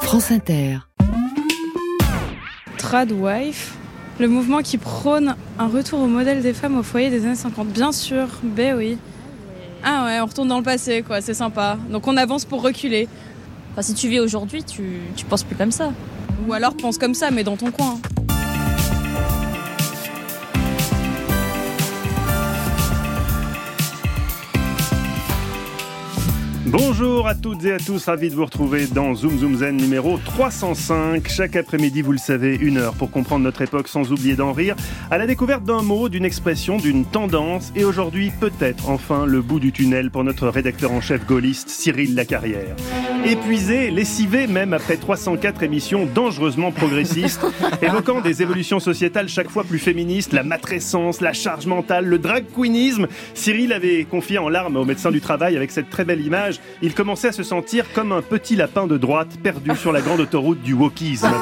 France Inter. Tradwife, le mouvement qui prône un retour au modèle des femmes au foyer des années 50. Bien sûr, ben oui. Ah ouais, on retourne dans le passé, quoi, c'est sympa. Donc on avance pour reculer. Enfin, si tu vis aujourd'hui, tu penses plus comme ça. Ou alors pense comme ça, mais dans ton coin. Bonjour à toutes et à tous, ravi de vous retrouver dans Zoom Zoom Zen numéro 305. Chaque après-midi, vous le savez, 1 heure pour comprendre notre époque sans oublier d'en rire, à la découverte d'un mot, d'une expression, d'une tendance, et aujourd'hui, peut-être enfin le bout du tunnel pour notre rédacteur en chef gaulliste, Cyril Lacarrière. Épuisé, lessivé même après 304 émissions dangereusement progressistes, évoquant des évolutions sociétales chaque fois plus féministes, la matrescence, la charge mentale, le drag queenisme, Cyril avait confié en larmes au médecin du travail avec cette très belle image. Il commençait à se sentir comme un petit lapin de droite perdu sur la grande autoroute du wokisme.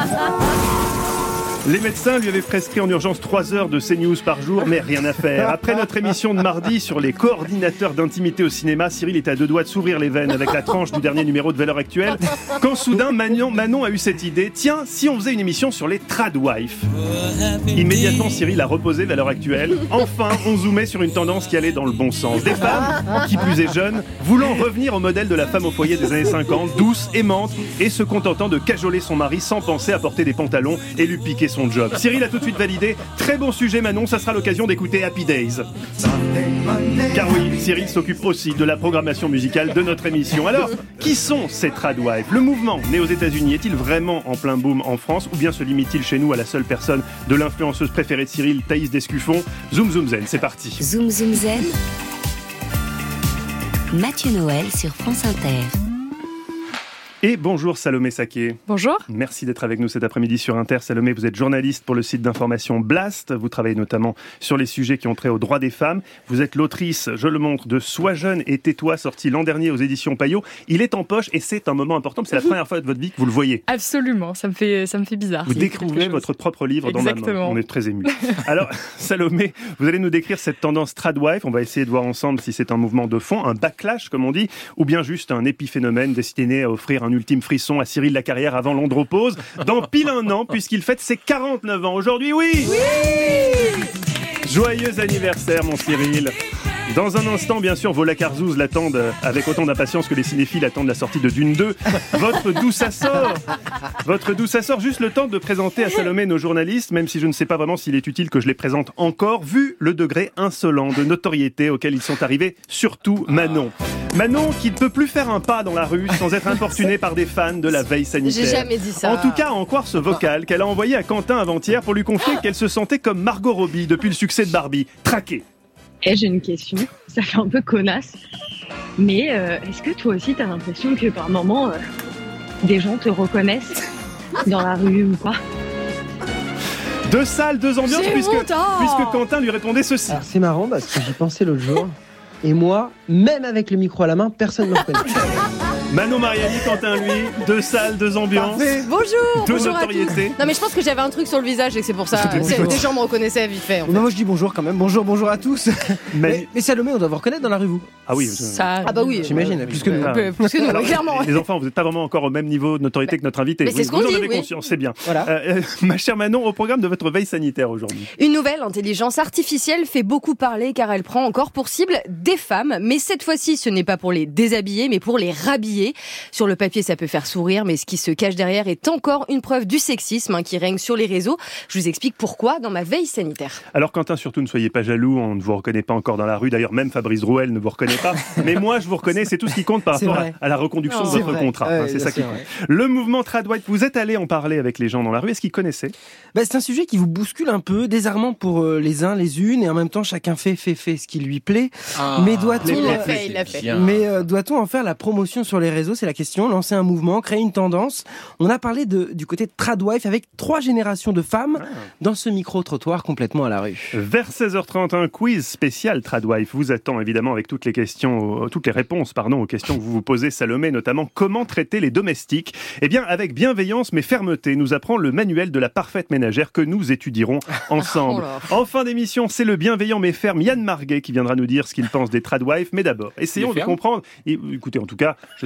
Les médecins lui avaient prescrit en urgence 3 heures de CNews par jour, mais rien à faire. Après notre émission de mardi sur les coordinateurs d'intimité au cinéma, Cyril était à 2 doigts de s'ouvrir les veines avec la tranche du dernier numéro de Valeurs Actuelles, quand soudain Manon a eu cette idée. Tiens, si on faisait une émission sur les tradwives. Immédiatement, Cyril a reposé Valeurs Actuelles. Enfin, on zoomait sur une tendance qui allait dans le bon sens. Des femmes, qui plus est jeunes, voulant revenir au modèle de la femme au foyer des années 50, douce, aimante, et se contentant de cajoler son mari sans penser à porter des pantalons et lui piquer son job. Cyril a tout de suite validé. Très bon sujet, Manon, ça sera l'occasion d'écouter Happy Days. Car oui, Cyril s'occupe aussi de la programmation musicale de notre émission. Alors, qui sont ces tradwives ? Le mouvement né aux États-Unis est-il vraiment en plein boom en France, ou bien se limite-t-il chez nous à la seule personne de l'influenceuse préférée de Cyril, Thaïs Descuffon ? Zoom Zoom Zen, c'est parti. Zoom Zoom Zen. Mathieu Noël sur France Inter. Et bonjour Salomé Saké. Bonjour. Merci d'être avec nous cet après-midi sur Inter. Salomé, vous êtes journaliste pour le site d'information Blast. Vous travaillez notamment sur les sujets qui ont trait aux droits des femmes. Vous êtes l'autrice, je le montre, de Sois jeune et tais-toi, sorti l'an dernier aux éditions Payot. Il est en poche et c'est un moment important. C'est la première fois de votre vie que vous le voyez. Absolument, ça me fait bizarre. Vous découvrez votre propre livre dans ma main. On est très émus. Alors, Salomé, vous allez nous décrire cette tendance tradwife. On va essayer de voir ensemble si c'est un mouvement de fond, un backlash comme on dit, ou bien juste un épiphénomène destiné à offrir un ultime frisson à Cyril Lacarrière avant l'andropause, dans pile 1 an, puisqu'il fête ses 49 ans aujourd'hui. Oui, Joyeux anniversaire, mon Cyril. Dans un instant, bien sûr, vos Lacarzouz l'attendent avec autant d'impatience que les cinéphiles attendent la sortie de Dune 2. Votre D'où ça sort, juste le temps de présenter à Salomé nos journalistes, même si je ne sais pas vraiment s'il est utile que je les présente encore, vu le degré insolent de notoriété auquel ils sont arrivés, surtout Manon. Manon qui ne peut plus faire un pas dans la rue sans être importunée par des fans de la veille sanitaire. J'ai jamais dit ça. En tout cas, à en croire ce vocal qu'elle a envoyé à Quentin avant-hier pour lui confier qu'elle se sentait comme Margot Robbie depuis le succès de Barbie. Traquée. J'ai une question, ça fait un peu connasse, mais est-ce que toi aussi t'as l'impression que par moment des gens te reconnaissent dans la rue ou pas ? 2 salles, 2 ambiances, puisque Quentin lui répondait ceci. Alors, c'est marrant parce que j'y pensais l'autre jour, et moi, même avec le micro à la main, personne ne me reconnaît. Manon Mariani, Quentin lui, 2 salles, 2 ambiances. Bonjour. 2 bonjour notoriétés. Non mais je pense que j'avais un truc sur le visage et que c'est pour ça. Les gens me reconnaissaient vite fait. En fait. Non, moi je dis bonjour quand même. Bonjour à tous. Mais Salomé, on doit vous reconnaître dans la rue, vous. Ah oui. Ah bah oui. J'imagine, plus que nous. Plus que nous, Alors, clairement. Les enfants, vous n'êtes pas vraiment encore au même niveau de notoriété que notre invité. Mais c'est ce qu'on vous en dit, avez oui. conscience, c'est bien. Voilà. Ma chère Manon, au programme de votre veille sanitaire aujourd'hui. Une nouvelle intelligence artificielle fait beaucoup parler car elle prend encore pour cible des femmes. Mais cette fois-ci, ce n'est pas pour les déshabiller, mais pour les rhabiller. Sur le papier, ça peut faire sourire, mais ce qui se cache derrière est encore une preuve du sexisme qui règne sur les réseaux. Je vous explique pourquoi dans ma veille sanitaire. Alors Quentin, surtout ne soyez pas jaloux, on ne vous reconnaît pas encore dans la rue. D'ailleurs, même Fabrice Drouel ne vous reconnaît pas. Mais moi, je vous reconnais, c'est tout ce qui compte par rapport à la reconduction de votre contrat. C'est ça qui compte. Le mouvement tradwife, vous êtes allé en parler avec les gens dans la rue. Est-ce qu'ils connaissaient ? C'est un sujet qui vous bouscule un peu, désarmant pour les uns, les unes, et en même temps, chacun fait ce qui lui plaît. Mais doit-on Il l'a fait. Doit-on en faire la promotion sur les réseaux ? C'est la question. Lancer un mouvement, créer une tendance. On a parlé du côté de tradwife avec 3 générations de femmes dans ce micro-trottoir complètement à la rue. Vers 16h30, un quiz spécial tradwife vous attend évidemment avec toutes les réponses aux questions que vous vous posez, Salomé, notamment comment traiter les domestiques. Eh bien, avec bienveillance mais fermeté, nous apprend le manuel de la parfaite ménagère que nous étudierons ensemble. En fin d'émission, c'est le bienveillant mais ferme Yann Marguet qui viendra nous dire ce qu'il pense des tradwives. Mais d'abord, essayons de comprendre. Et, écoutez, en tout cas, je sais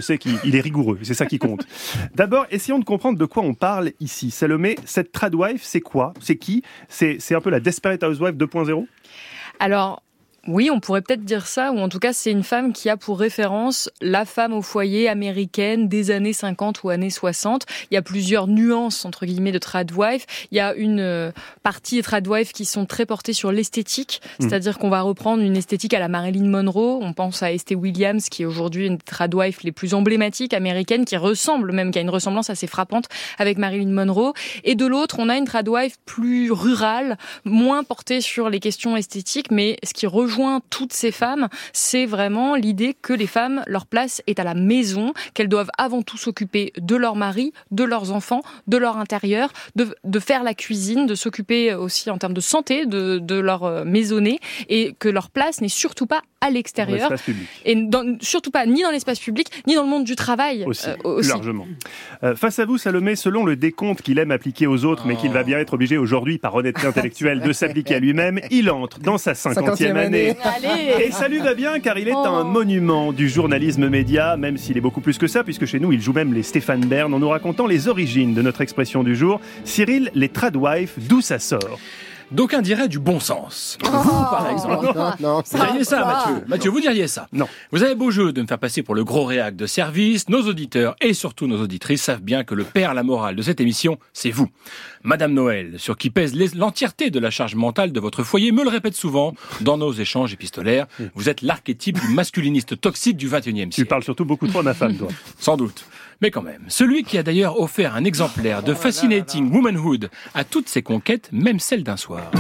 sait qu'il est rigoureux, c'est ça qui compte. D'abord, essayons de comprendre de quoi on parle ici. Salomé, cette tradwife, c'est quoi? C'est qui? C'est un peu la Desperate Housewife 2.0? Alors, oui, on pourrait peut-être dire ça, ou en tout cas, c'est une femme qui a pour référence la femme au foyer américaine des années 50 ou années 60. Il y a plusieurs nuances, entre guillemets, de tradwife. Il y a une partie des tradwives qui sont très portées sur l'esthétique, c'est-à-dire qu'on va reprendre une esthétique à la Marilyn Monroe. On pense à Estée Williams, qui est aujourd'hui une des tradwives les plus emblématiques américaines, qui a une ressemblance assez frappante avec Marilyn Monroe. Et de l'autre, on a une tradwife plus rurale, moins portée sur les questions esthétiques, mais ce qui rejoint toutes ces femmes, c'est vraiment l'idée que les femmes, leur place est à la maison, qu'elles doivent avant tout s'occuper de leur mari, de leurs enfants, de leur intérieur, de faire la cuisine, de s'occuper aussi en termes de santé de leur maisonnée, et que leur place n'est surtout pas à l'extérieur, et surtout pas ni dans l'espace public, ni dans le monde du travail. Aussi. Largement. Face à vous, Salomé, selon le décompte qu'il aime appliquer aux autres, mais qu'il va bien être obligé aujourd'hui, par honnêteté intellectuelle, de s'appliquer à lui-même, il entre dans sa 50e année. Allez. Et ça lui va bien, car il est un monument du journalisme média, même s'il est beaucoup plus que ça, puisque chez nous, il joue même les Stéphane Bern en nous racontant les origines de notre expression du jour. Cyril, les tradwives, d'où ça sort? D'aucuns diraient du bon sens. Vous, par exemple. Non, Vous diriez ça, Mathieu. Mathieu, vous diriez ça. Non. Vous avez beau jeu de me faire passer pour le gros réac de service. Nos auditeurs et surtout nos auditrices savent bien que le père, la morale de cette émission, c'est vous. Madame Noël, sur qui pèse l'entièreté de la charge mentale de votre foyer, me le répète souvent dans nos échanges épistolaires. Vous êtes l'archétype du masculiniste toxique du 21e siècle. Tu parles surtout beaucoup trop à ma femme, toi. Sans doute. Mais quand même, celui qui a d'ailleurs offert un exemplaire de Fascinating Womanhood à toutes ses conquêtes, même celles d'un soir.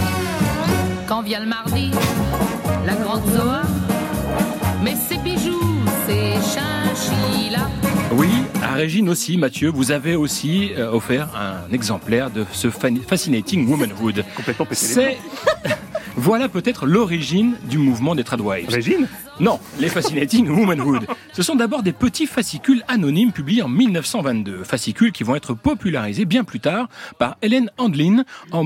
Quand vient le mardi, la grande Zoa, mais ses bijoux, ses chinchillas. Oui, à Régine aussi, Mathieu, vous avez aussi offert un exemplaire de ce Fascinating Womanhood. Complètement pété. Voilà peut-être l'origine du mouvement des tradwives. Régine ? Non, les Fascinating Womanhood. Ce sont d'abord des petits fascicules anonymes publiés en 1922. Fascicules qui vont être popularisés bien plus tard par Helen Handlin en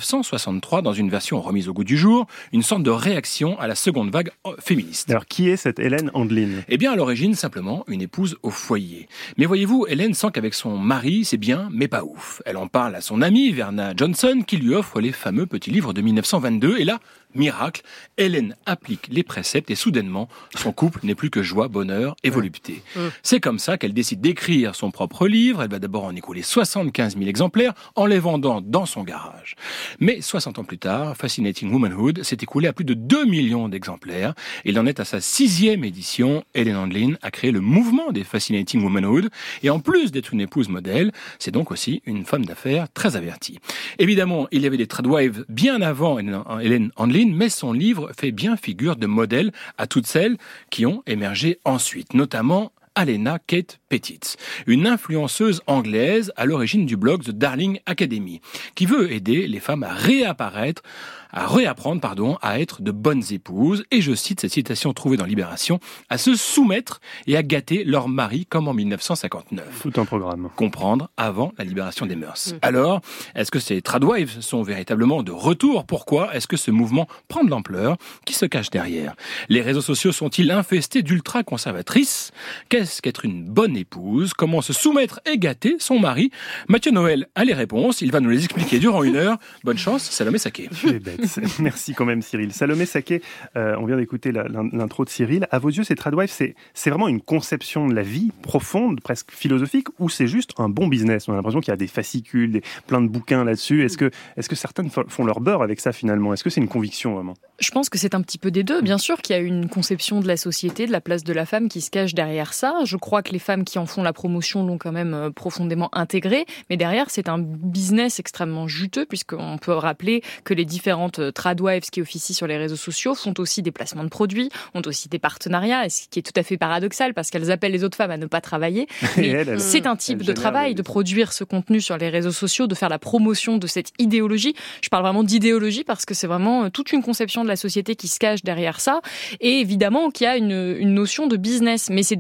1963 dans une version remise au goût du jour, une sorte de réaction à la seconde vague féministe. Alors, qui est cette Helen Handlin ? Eh bien, à l'origine, simplement une épouse au foyer. Mais voyez-vous, Helen sent qu'avec son mari, c'est bien, mais pas ouf. Elle en parle à son amie, Verna Johnson, qui lui offre les fameux petits livres de 1922. Et là, miracle, Helen applique les préceptes et soudainement, son couple n'est plus que joie, bonheur et volupté. C'est comme ça qu'elle décide d'écrire son propre livre. Elle va d'abord en écouler 75 000 exemplaires en les vendant dans son garage. Mais 60 ans plus tard, Fascinating Womanhood s'est écoulé à plus de 2 millions d'exemplaires. Il en est à sa 6e édition. Helen Handlin a créé le mouvement des Fascinating Womanhood. Et en plus d'être une épouse modèle, c'est donc aussi une femme d'affaires très avertie. Évidemment, il y avait des tradwives bien avant Helen Handlin, mais son livre fait bien figure de modèle à toutes celles qui ont émergé ensuite, notamment Alena Kate Pettit, une influenceuse anglaise à l'origine du blog The Darling Academy, qui veut aider les femmes à réapprendre à être de bonnes épouses, et je cite cette citation trouvée dans Libération, à se soumettre et à gâter leur mari comme en 1959. Tout un programme. Comprendre avant la libération des mœurs. Alors, est-ce que ces tradwives sont véritablement de retour? Pourquoi est-ce que ce mouvement prend de l'ampleur? Qui se cache derrière? Les réseaux sociaux sont-ils infestés d'ultra-conservatrices? Qu'est-ce qu'être une bonne épouse? Comment se soumettre et gâter son mari? Mathieu Noël a les réponses, il va nous les expliquer durant 1 heure. Bonne chance, Salomé Saké. Tu es bête. Merci quand même, Cyril. Salomé Saké, on vient d'écouter l'intro de Cyril. À vos yeux, ces tradwives, c'est vraiment une conception de la vie profonde, presque philosophique, ou c'est juste un bon business? On a l'impression qu'il y a des fascicules, plein de bouquins là-dessus. Est-ce que certaines font leur beurre avec ça finalement? Est-ce que c'est une conviction vraiment? Je pense que c'est un petit peu des deux. Bien sûr qu'il y a une conception de la société, de la place de la femme qui se cache derrière ça. Je crois que les femmes qui en font la promotion l'ont quand même profondément intégré. Mais derrière, c'est un business extrêmement juteux, puisqu'on peut rappeler que les différentes tradwives qui officient sur les réseaux sociaux font aussi des placements de produits, ont aussi des partenariats, ce qui est tout à fait paradoxal parce qu'elles appellent les autres femmes à ne pas travailler. Mais c'est un type de travail de produire ce contenu sur les réseaux sociaux, de faire la promotion de cette idéologie. Je parle vraiment d'idéologie parce que c'est vraiment toute une conception de la société qui se cache derrière ça. Et évidemment qu'il y a une notion de business, mais c'est des idées qui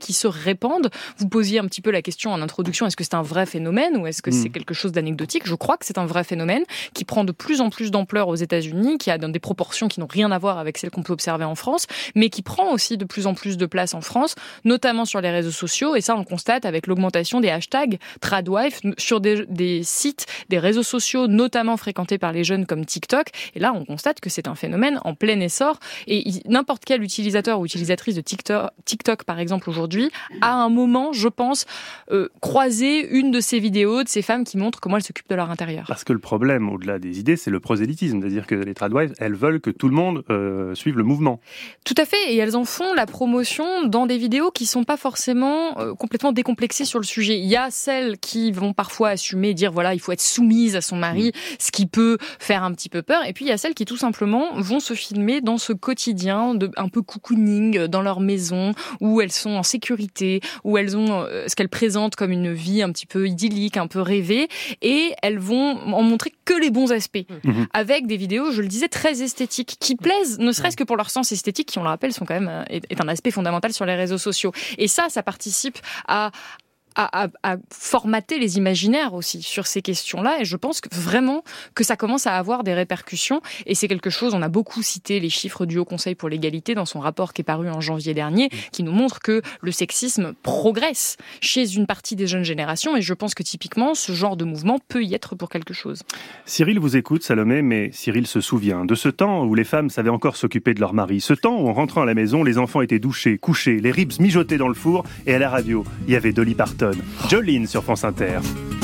qui se répandent. Vous posiez un petit peu la question en introduction, est-ce que c'est un vrai phénomène ou est-ce que c'est quelque chose d'anecdotique ? Je crois que c'est un vrai phénomène qui prend de plus en plus d'ampleur aux États-Unis, qui a dans des proportions qui n'ont rien à voir avec celles qu'on peut observer en France, mais qui prend aussi de plus en plus de place en France, notamment sur les réseaux sociaux. Et ça, on le constate avec l'augmentation des hashtags tradwife sur des sites, des réseaux sociaux, notamment fréquentés par les jeunes comme TikTok. Et là, on constate que c'est un phénomène en plein essor. Et n'importe quel utilisateur ou utilisatrice de TikTok, par exemple, aujourd'hui, a un moment, je pense, croisé une de ces vidéos de ces femmes qui montrent comment elles s'occupent de leur intérieur. Parce que le problème, au-delà des idées, c'est le prosélytisme. C'est-à-dire que les tradwives, elles veulent que tout le monde suive le mouvement. Tout à fait. Et elles en font la promotion dans des vidéos qui sont pas forcément complètement décomplexées sur le sujet. Il y a celles qui vont parfois assumer, dire voilà, il faut être soumise à son mari, ce qui peut faire un petit peu peur. Et puis il y a celles qui tout simplement vont se filmer dans ce quotidien un peu cocooning dans leur maison, où elles sont en sécurité, où elles ont ce qu'elles présentent comme une vie un petit peu idyllique, un peu rêvée, et elles vont en montrer que les bons aspects, avec des vidéos, je le disais, très esthétiques, qui plaisent, ne serait-ce que pour leur sens esthétique, qui, on le rappelle, sont quand même est un aspect fondamental sur les réseaux sociaux. Et ça participe à formater les imaginaires aussi sur ces questions-là, et je pense vraiment que ça commence à avoir des répercussions, et c'est quelque chose, on a beaucoup cité les chiffres du Haut Conseil pour l'égalité dans son rapport qui est paru en janvier dernier, qui nous montre que le sexisme progresse chez une partie des jeunes générations, et je pense que typiquement, ce genre de mouvement peut y être pour quelque chose. Cyril vous écoute, Salomé, mais Cyril se souvient de ce temps où les femmes savaient encore s'occuper de leur mari, ce temps où en rentrant à la maison, les enfants étaient douchés, couchés, les ribs mijotés dans le four, et à la radio, il y avait Dolly Parton. Jolene sur France Inter.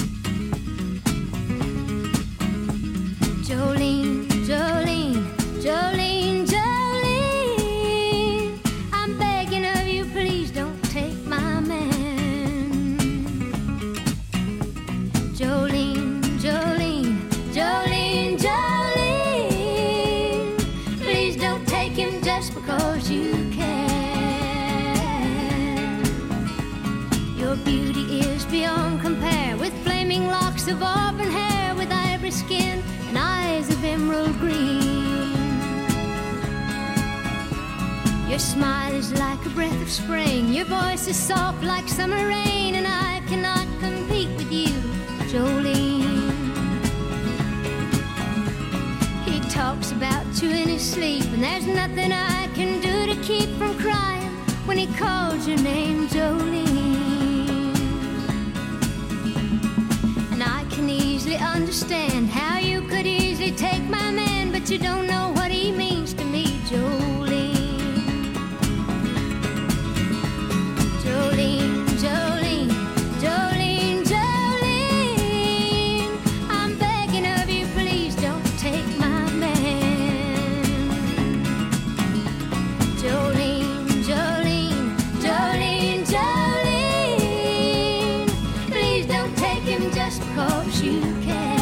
Jolene, Jolene, Jolene, Jolene, I'm begging of you, please don't take my man. Jolene, Jolene, Jolene, Jolene, please don't take him just because you can. Your beauty is beyond compare, with flaming locks of auburn hair, with ivory skin and eyes of emerald green. Your smile is like a breath of spring, your voice is soft like summer rain, and I cannot compete with you, Jolene. He talks about you in his sleep, and there's nothing I can do to keep from crying when he calls your name, Jolene. Can easily understand how you could easily take my man, but you don't know what he means to me, Jolene. Jolene, Jolene, Jolene, Jolene, I'm begging of you, please don't take my man. Jolene, Jolene, Jolene, Jolene, please don't take him just because you can.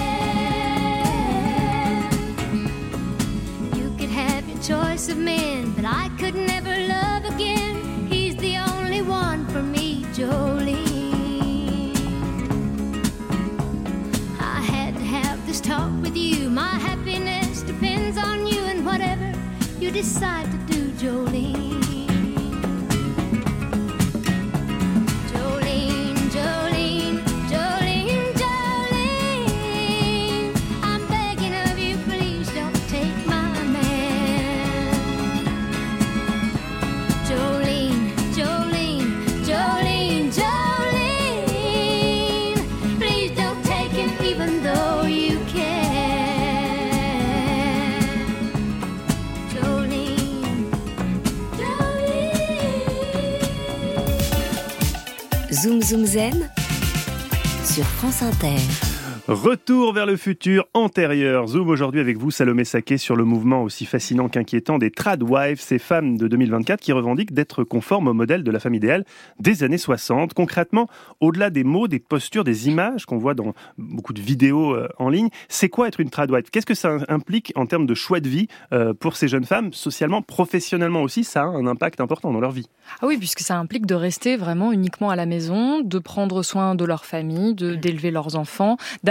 You could have your choice of men, but I could never love again. He's the only one for me, Jolene. I had to have this talk with you. My happiness depends on you, and whatever you decide to do, Jolene. Zoom Zoom Zen sur France Inter. Retour vers le futur antérieur. Zoom aujourd'hui avec vous, Salomé Saké, sur le mouvement aussi fascinant qu'inquiétant des tradwives, ces femmes de 2024 qui revendiquent d'être conformes au modèle de la femme idéale des années 60. Concrètement, au-delà des mots, des postures, des images qu'on voit dans beaucoup de vidéos en ligne, c'est quoi être une tradwife ? Qu'est-ce que ça implique en termes de choix de vie pour ces jeunes femmes, socialement, professionnellement aussi? Ça a un impact important dans leur vie. Ah oui, puisque ça implique de rester vraiment uniquement à la maison, de prendre soin de leur famille, d'élever leurs enfants,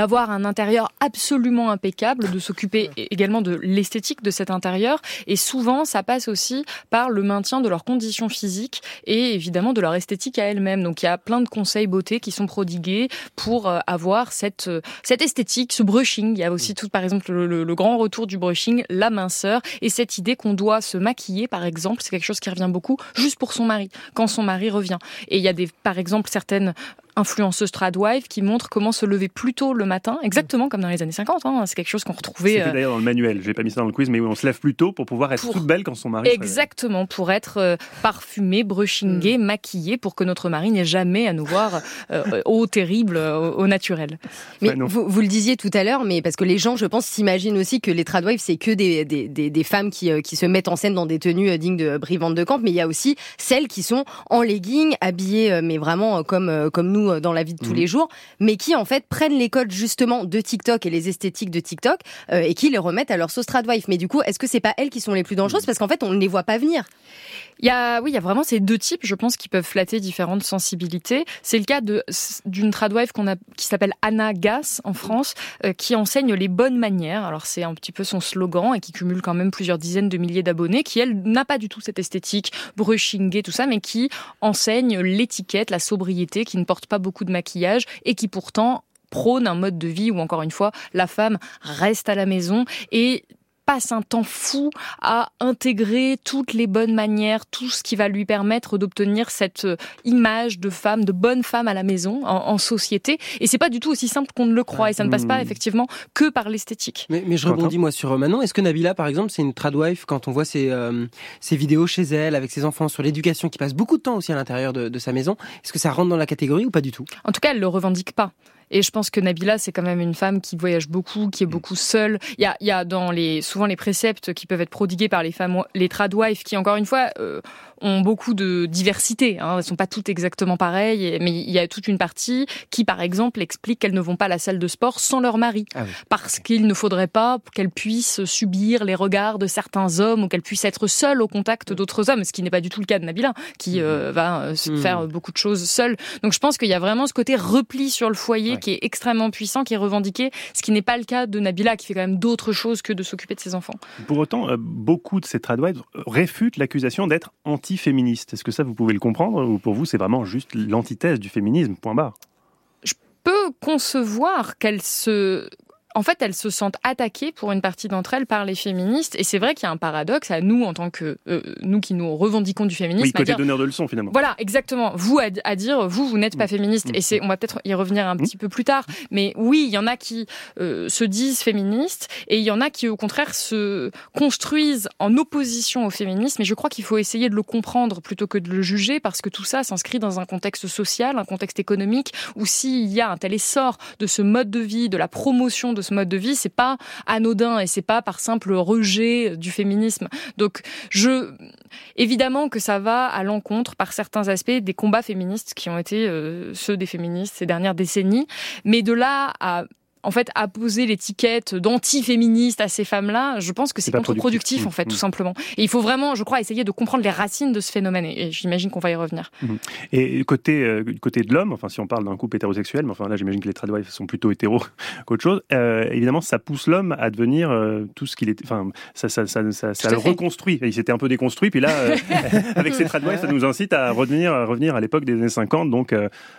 d'avoir un intérieur absolument impeccable, de s'occuper également de l'esthétique de cet intérieur. Et souvent, ça passe aussi par le maintien de leurs conditions physiques et évidemment de leur esthétique à elles-mêmes. Donc il y a plein de conseils beauté qui sont prodigués pour avoir cette esthétique, ce brushing. Il y a aussi tout, par exemple, le grand retour du brushing, la minceur et cette idée qu'on doit se maquiller, par exemple, c'est quelque chose qui revient beaucoup, juste pour son mari, quand son mari revient. Et il y a par exemple, certaines influenceuse tradwife qui montre comment se lever plus tôt le matin, exactement comme dans les années 50. C'est quelque chose qu'on retrouvait... C'était d'ailleurs dans le manuel, j'ai pas mis ça dans le quiz, mais oui, on se lève plus tôt pour pouvoir être toute belle quand son mari... Exactement, pour être parfumée, brushingée, maquillée, pour que notre mari n'ait jamais à nous voir au terrible, au naturel. Mais vous le disiez tout à l'heure, mais parce que les gens, je pense, s'imaginent aussi que les tradwives, c'est que des femmes qui se mettent en scène dans des tenues dignes de Brie Van de Camp, mais il y a aussi celles qui sont en leggings, habillées, mais vraiment comme nous dans la vie de tous les jours, mais qui en fait prennent les codes justement de TikTok et les esthétiques de TikTok et qui les remettent à leur sauce tradwife. Mais du coup, est-ce que c'est pas elles qui sont les plus dangereuses parce qu'en fait on ne les voit pas venir? Il y a vraiment ces deux types, je pense, qui peuvent flatter différentes sensibilités. C'est le cas d'une tradwife qui s'appelle Anna Gass en France, qui enseigne les bonnes manières. Alors c'est un petit peu son slogan et qui cumule quand même plusieurs dizaines de milliers d'abonnés, qui elle n'a pas du tout cette esthétique brushingée, tout ça, mais qui enseigne l'étiquette, la sobriété, qui ne porte pas beaucoup de maquillage et qui pourtant prône un mode de vie où, encore une fois, la femme reste à la maison et passe un temps fou à intégrer toutes les bonnes manières, tout ce qui va lui permettre d'obtenir cette image de femme, de bonne femme à la maison, en société. Et c'est pas du tout aussi simple qu'on ne le croit. Et ça ne passe pas effectivement que par l'esthétique. Mais je rebondis moi sur Manon. Est-ce que Nabila, par exemple, c'est une tradwife quand on voit ses vidéos chez elle avec ses enfants sur l'éducation, qui passe beaucoup de temps aussi à l'intérieur de sa maison? Est-ce que ça rentre dans la catégorie ou pas du tout? En tout cas, elle le revendique pas. Et je pense que Nabila, c'est quand même une femme qui voyage beaucoup, qui est beaucoup seule. Il y a souvent les préceptes qui peuvent être prodigués par les femmes, les tradwives, qui encore une fois ont beaucoup de diversité. Elles ne sont pas toutes exactement pareilles, mais il y a toute une partie qui, par exemple, explique qu'elles ne vont pas à la salle de sport sans leur mari, parce qu'il ne faudrait pas qu'elles puissent subir les regards de certains hommes ou qu'elles puissent être seules au contact d'autres hommes, ce qui n'est pas du tout le cas de Nabila, qui va faire beaucoup de choses seule. Donc je pense qu'il y a vraiment ce côté repli sur le foyer qui est extrêmement puissant, qui est revendiqué, ce qui n'est pas le cas de Nabila, qui fait quand même d'autres choses que de s'occuper de ses enfants. Pour autant, beaucoup de ces tradwives réfutent l'accusation d'être anti-féministe. Est-ce que ça, vous pouvez le comprendre, ou pour vous, c'est vraiment juste l'antithèse du féminisme, point barre? Je peux concevoir qu'elles se sentent attaquées pour une partie d'entre elles par les féministes. Et c'est vrai qu'il y a un paradoxe à nous, en tant que nous qui nous revendiquons du féminisme. Oui, côté donneur de leçons, finalement. Voilà, exactement. Vous, à dire, vous n'êtes pas féministe. Et on va peut-être y revenir un petit peu plus tard. Mais oui, il y en a qui se disent féministes et il y en a qui, au contraire, se construisent en opposition au féminisme. Et je crois qu'il faut essayer de le comprendre plutôt que de le juger, parce que tout ça s'inscrit dans un contexte social, un contexte économique, où s'il y a un tel essor de ce mode de vie, de la promotion de ce mode de vie, c'est pas anodin et c'est pas par simple rejet du féminisme. Donc, évidemment que ça va à l'encontre, par certains aspects, des combats féministes qui ont été ceux des féministes ces dernières décennies. Mais de là à poser l'étiquette d'anti-féministe à ces femmes-là, je pense que c'est contre-productif, en fait, tout simplement. Et il faut vraiment, je crois, essayer de comprendre les racines de ce phénomène. Et j'imagine qu'on va y revenir. Et côté de l'homme, enfin, si on parle d'un couple hétérosexuel, mais enfin, là, j'imagine que les tradwives sont plutôt hétéros qu'autre chose, évidemment, ça pousse l'homme à devenir tout ce qu'il était. Enfin, ça le reconstruit. Il s'était un peu déconstruit, puis là, avec ces tradwives, ça nous incite à revenir à l'époque des années 50, donc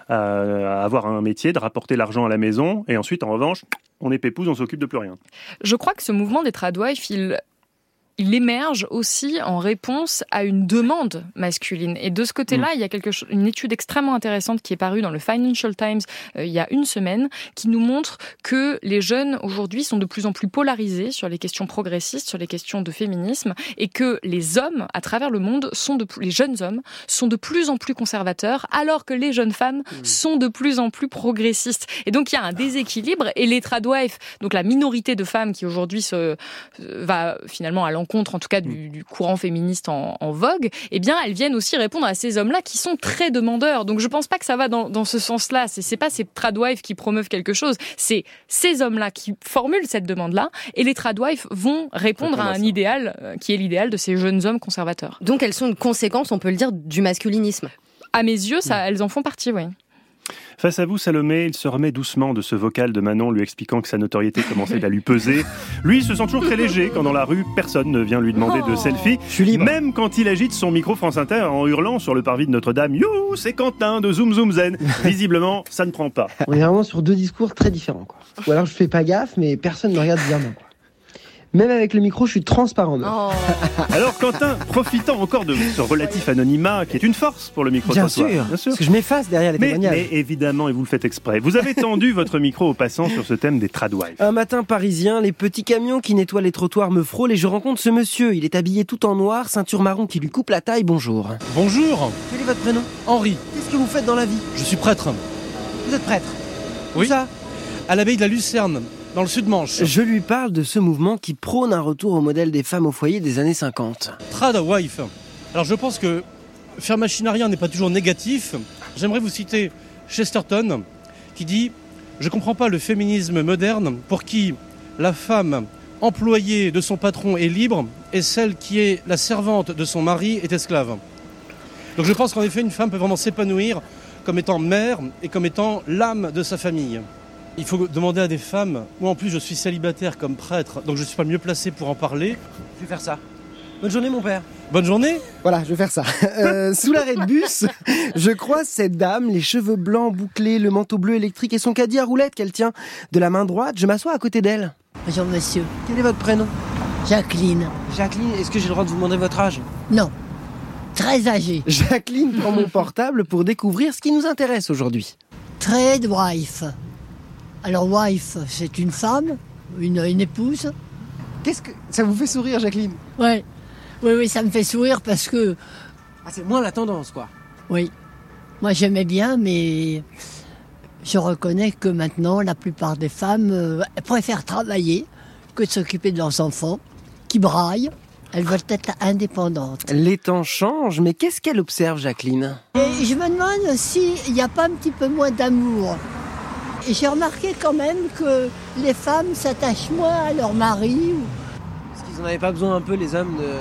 à avoir un métier, de rapporter l'argent à la maison, et ensuite, en revanche, on est pépouze, on s'occupe de plus rien. Je crois que ce mouvement des tradwives, il émerge aussi en réponse à une demande masculine. Et de ce côté-là, il y a une étude extrêmement intéressante qui est parue dans le Financial Times il y a une semaine, qui nous montre que les jeunes aujourd'hui sont de plus en plus polarisés sur les questions progressistes, sur les questions de féminisme, et que les hommes à travers le monde les jeunes hommes sont de plus en plus conservateurs, alors que les jeunes femmes sont de plus en plus progressistes. Et donc il y a un déséquilibre, et les tradwives, donc la minorité de femmes qui aujourd'hui va finalement à l'encontre, en tout cas du courant féministe en vogue, eh bien elles viennent aussi répondre à ces hommes-là qui sont très demandeurs. Donc je pense pas que ça va dans ce sens-là. C'est pas ces tradwives qui promeuvent quelque chose, c'est ces hommes-là qui formulent cette demande-là, et les tradwives vont répondre à un idéal qui est l'idéal de ces jeunes hommes conservateurs. Donc elles sont une conséquence, on peut le dire, du masculinisme. À mes yeux, elles en font partie, oui. Face à vous, Salomé, il se remet doucement de ce vocal de Manon lui expliquant que sa notoriété commençait à lui peser. Lui, il se sent toujours très léger quand dans la rue, personne ne vient lui demander de selfie. Je suis libre. Même quand il agite son micro France Inter en hurlant sur le parvis de Notre-Dame « You, c'est Quentin de Zoom Zoom Zen ». Visiblement, ça ne prend pas. On est vraiment sur deux discours très différents, quoi. Ou alors je fais pas gaffe, mais personne ne me regarde bien, quoi. Même avec le micro, je suis transparent. Alors Quentin, profitant encore de ce relatif anonymat qui est une force pour le micro Bien ce soir. sûr, parce que je m'efface derrière les témoignages. Mais évidemment, et vous le faites exprès, vous avez tendu votre micro aux passants sur ce thème des tradwives. Un matin parisien, les petits camions qui nettoient les trottoirs me frôlent et je rencontre ce monsieur. Il est habillé tout en noir, ceinture marron qui lui coupe la taille. Bonjour. Bonjour. Quel est votre prénom ? Henri. Qu'est-ce que vous faites dans la vie ? Je suis prêtre. Vous êtes prêtre ? Oui. Où ça ? À l'abbaye de la Lucerne, dans le Sud-Manche. Je lui parle de ce mouvement qui prône un retour au modèle des femmes au foyer des années 50. Tradwife. Alors je pense que faire machine à rien n'est pas toujours négatif. J'aimerais vous citer Chesterton qui dit « Je ne comprends pas le féminisme moderne pour qui la femme employée de son patron est libre et celle qui est la servante de son mari est esclave. » Donc je pense qu'en effet une femme peut vraiment s'épanouir comme étant mère et comme étant l'âme de sa famille. Il faut demander à des femmes, moi en plus je suis célibataire comme prêtre, donc je ne suis pas le mieux placé pour en parler. Je vais faire ça. Bonne journée mon père. Bonne journée. Voilà, je vais faire ça. Sous l'arrêt de bus, je croise cette dame, les cheveux blancs bouclés, le manteau bleu électrique et son caddie à roulettes qu'elle tient de la main droite. Je m'assois à côté d'elle. Bonjour monsieur. Quel est votre prénom ? Jacqueline. Jacqueline, est-ce que j'ai le droit de vous demander votre âge ? Non. Très âgée. Jacqueline prend mon portable pour découvrir ce qui nous intéresse aujourd'hui. Tradwife. Alors wife, c'est une femme, une épouse. Qu'est-ce que ça vous fait sourire, Jacqueline ? Ouais. Oui, ça me fait sourire parce que... Ah, c'est moins la tendance, quoi. Oui. Moi, j'aimais bien, mais je reconnais que maintenant, la plupart des femmes préfèrent travailler que de s'occuper de leurs enfants, qui braillent. Elles veulent être indépendantes. Les temps changent, mais qu'est-ce qu'elle observe, Jacqueline ? Et je me demande s'il n'y a pas un petit peu moins d'amour. Et j'ai remarqué quand même que les femmes s'attachent moins à leur mari. Parce qu'ils n'en avaient pas besoin un peu, les hommes, de...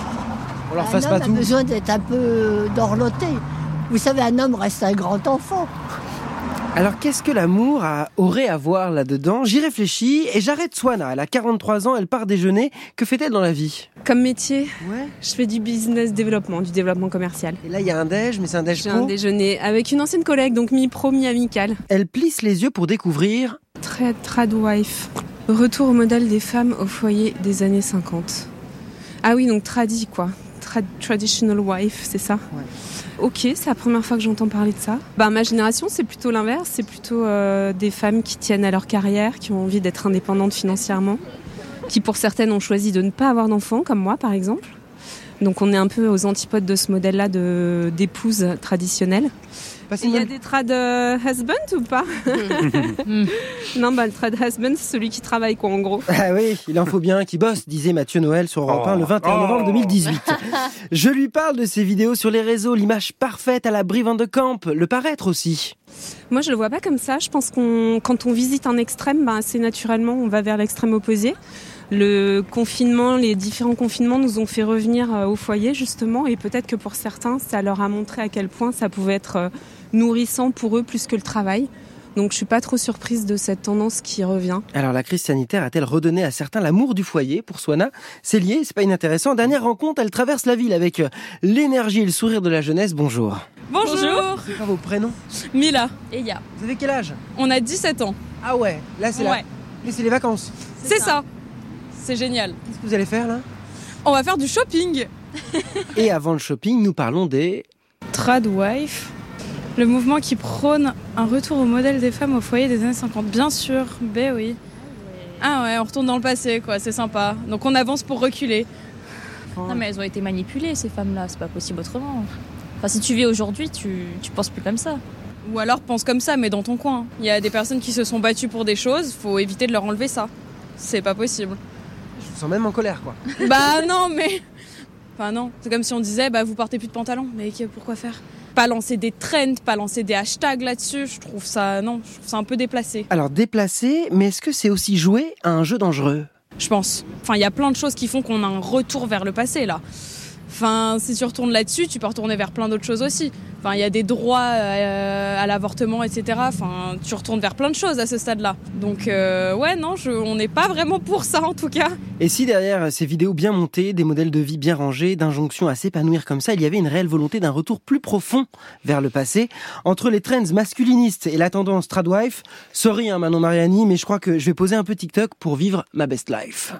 On leur fasse pas tout. Un homme a besoin d'être un peu dorloté. Vous savez, un homme reste un grand enfant. Alors qu'est-ce que l'amour aurait à voir là-dedans ? J'y réfléchis et j'arrête Swana. Elle a 43 ans, elle part déjeuner. Que fait-elle dans la vie ? Comme métier, ouais. Je fais du business développement, du développement commercial. Et là, il y a un déj, mais c'est un déj pro ? J'ai un déjeuner avec une ancienne collègue, donc mi-pro, mi-amical. Elle plisse les yeux pour découvrir... Tradwife. Retour au modèle des femmes au foyer des années 50. Ah oui, donc tradi quoi. Traditional wife, c'est ça ? Ouais. Ok, c'est la première fois que j'entends parler de ça. Ma génération, c'est plutôt l'inverse. C'est plutôt des femmes qui tiennent à leur carrière, qui ont envie d'être indépendantes financièrement, qui pour certaines ont choisi de ne pas avoir d'enfants, comme moi par exemple. Donc on est un peu aux antipodes de ce modèle-là d'épouse traditionnelle. Il y a des trad husbands ou pas ? Non, le trad husband, c'est celui qui travaille, quoi, en gros. Ah oui, il en faut bien qui bosse, disait Mathieu Noël sur Europe 1 le 21 novembre 2018. Je lui parle de ses vidéos sur les réseaux, l'image parfaite à la Brie Van de Camp, le paraître aussi. Moi, je le vois pas comme ça. Je pense quand on visite un extrême, assez naturellement, on va vers l'extrême opposé. Le confinement, les différents confinements nous ont fait revenir au foyer, justement, et peut-être que pour certains, ça leur a montré à quel point ça pouvait être nourrissant pour eux plus que le travail. Donc je suis pas trop surprise de cette tendance qui revient. Alors la crise sanitaire a-t-elle redonné à certains l'amour du foyer ? Pour Swana, c'est lié, c'est pas inintéressant. Dernière rencontre, elle traverse la ville avec l'énergie et le sourire de la jeunesse. Bonjour. Bonjour. C'est quoi vos prénoms ? Mila. Et Ya. Vous avez quel âge ? On a 17 ans. Ah ouais, là c'est Ouais. c'est les vacances. C'est ça. C'est génial. Qu'est-ce que vous allez faire là ? On va faire du shopping. Et avant le shopping, nous parlons des... Tradwife. Le mouvement qui prône un retour au modèle des femmes au foyer des années 50. Bien sûr, oui. Ah ouais, on retourne dans le passé, quoi, c'est sympa. Donc on avance pour reculer. Non mais elles ont été manipulées, ces femmes-là, c'est pas possible autrement. Enfin, si tu vis aujourd'hui, tu penses plus comme ça. Ou alors pense comme ça, mais dans ton coin. Il y a des personnes qui se sont battues pour des choses, faut éviter de leur enlever ça. C'est pas possible. Je vous sens même en colère, quoi. Non, mais... Enfin non, c'est comme si on disait, vous portez plus de pantalon. Mais pourquoi faire ? Pas lancer des trends, pas lancer des hashtags là-dessus, je trouve ça un peu déplacé. Alors déplacé, mais est-ce que c'est aussi jouer à un jeu dangereux ? Je pense. Enfin, il y a plein de choses qui font qu'on a un retour vers le passé, là. Enfin, si tu retournes là-dessus, tu peux retourner vers plein d'autres choses aussi. Enfin, il y a des droits à l'avortement, etc. Enfin, tu retournes vers plein de choses à ce stade-là. Donc, on n'est pas vraiment pour ça en tout cas. Et si derrière ces vidéos bien montées, des modèles de vie bien rangés, d'injonctions à s'épanouir comme ça, il y avait une réelle volonté d'un retour plus profond vers le passé, entre les trends masculinistes et la tendance tradwife, sorry Manon Mariani, mais je crois que je vais poser un peu TikTok pour vivre ma best life.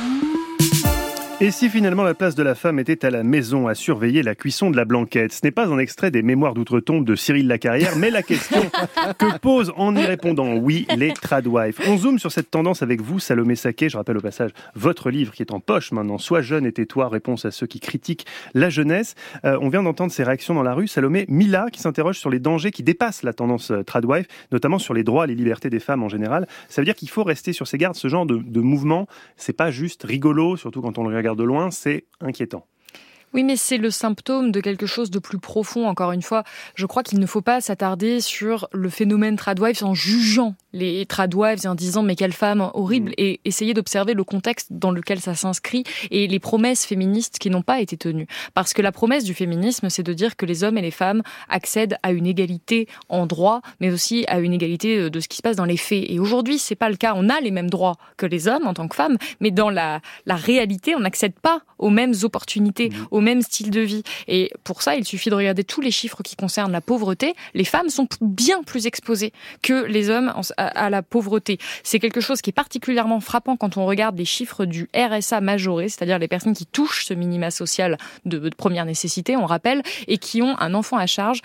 Et si finalement la place de la femme était à la maison à surveiller la cuisson de la blanquette? Ce n'est pas un extrait des Mémoires d'outre-tombe de Cyril Lacarrière, mais la question que pose en y répondant oui les tradwives. On zoome sur cette tendance avec vous, Salomé Saquet. Je rappelle au passage votre livre qui est en poche maintenant, Sois jeune et tais-toi, réponse à ceux qui critiquent la jeunesse. On vient d'entendre ces réactions dans la rue. Salomé, Mila qui s'interroge sur les dangers qui dépassent la tendance tradwife, notamment sur les droits et les libertés des femmes en général. Ça veut dire qu'il faut rester sur ses gardes. Ce genre de mouvement, c'est pas juste rigolo, surtout quand on le regarde de loin, c'est inquiétant. Oui, mais c'est le symptôme de quelque chose de plus profond. Encore une fois, je crois qu'il ne faut pas s'attarder sur le phénomène tradwives en jugeant les tradwives et en disant mais quelle femme horrible, et essayer d'observer le contexte dans lequel ça s'inscrit et les promesses féministes qui n'ont pas été tenues. Parce que la promesse du féminisme, c'est de dire que les hommes et les femmes accèdent à une égalité en droit, mais aussi à une égalité de ce qui se passe dans les faits. Et aujourd'hui, c'est pas le cas. On a les mêmes droits que les hommes en tant que femmes, mais dans la réalité, on n'accède pas aux mêmes opportunités, au même style de vie. Et pour ça, il suffit de regarder tous les chiffres qui concernent la pauvreté. Les femmes sont bien plus exposées que les hommes à la pauvreté. C'est quelque chose qui est particulièrement frappant quand on regarde les chiffres du RSA majoré, c'est-à-dire les personnes qui touchent ce minima social de première nécessité, on rappelle, et qui ont un enfant à charge.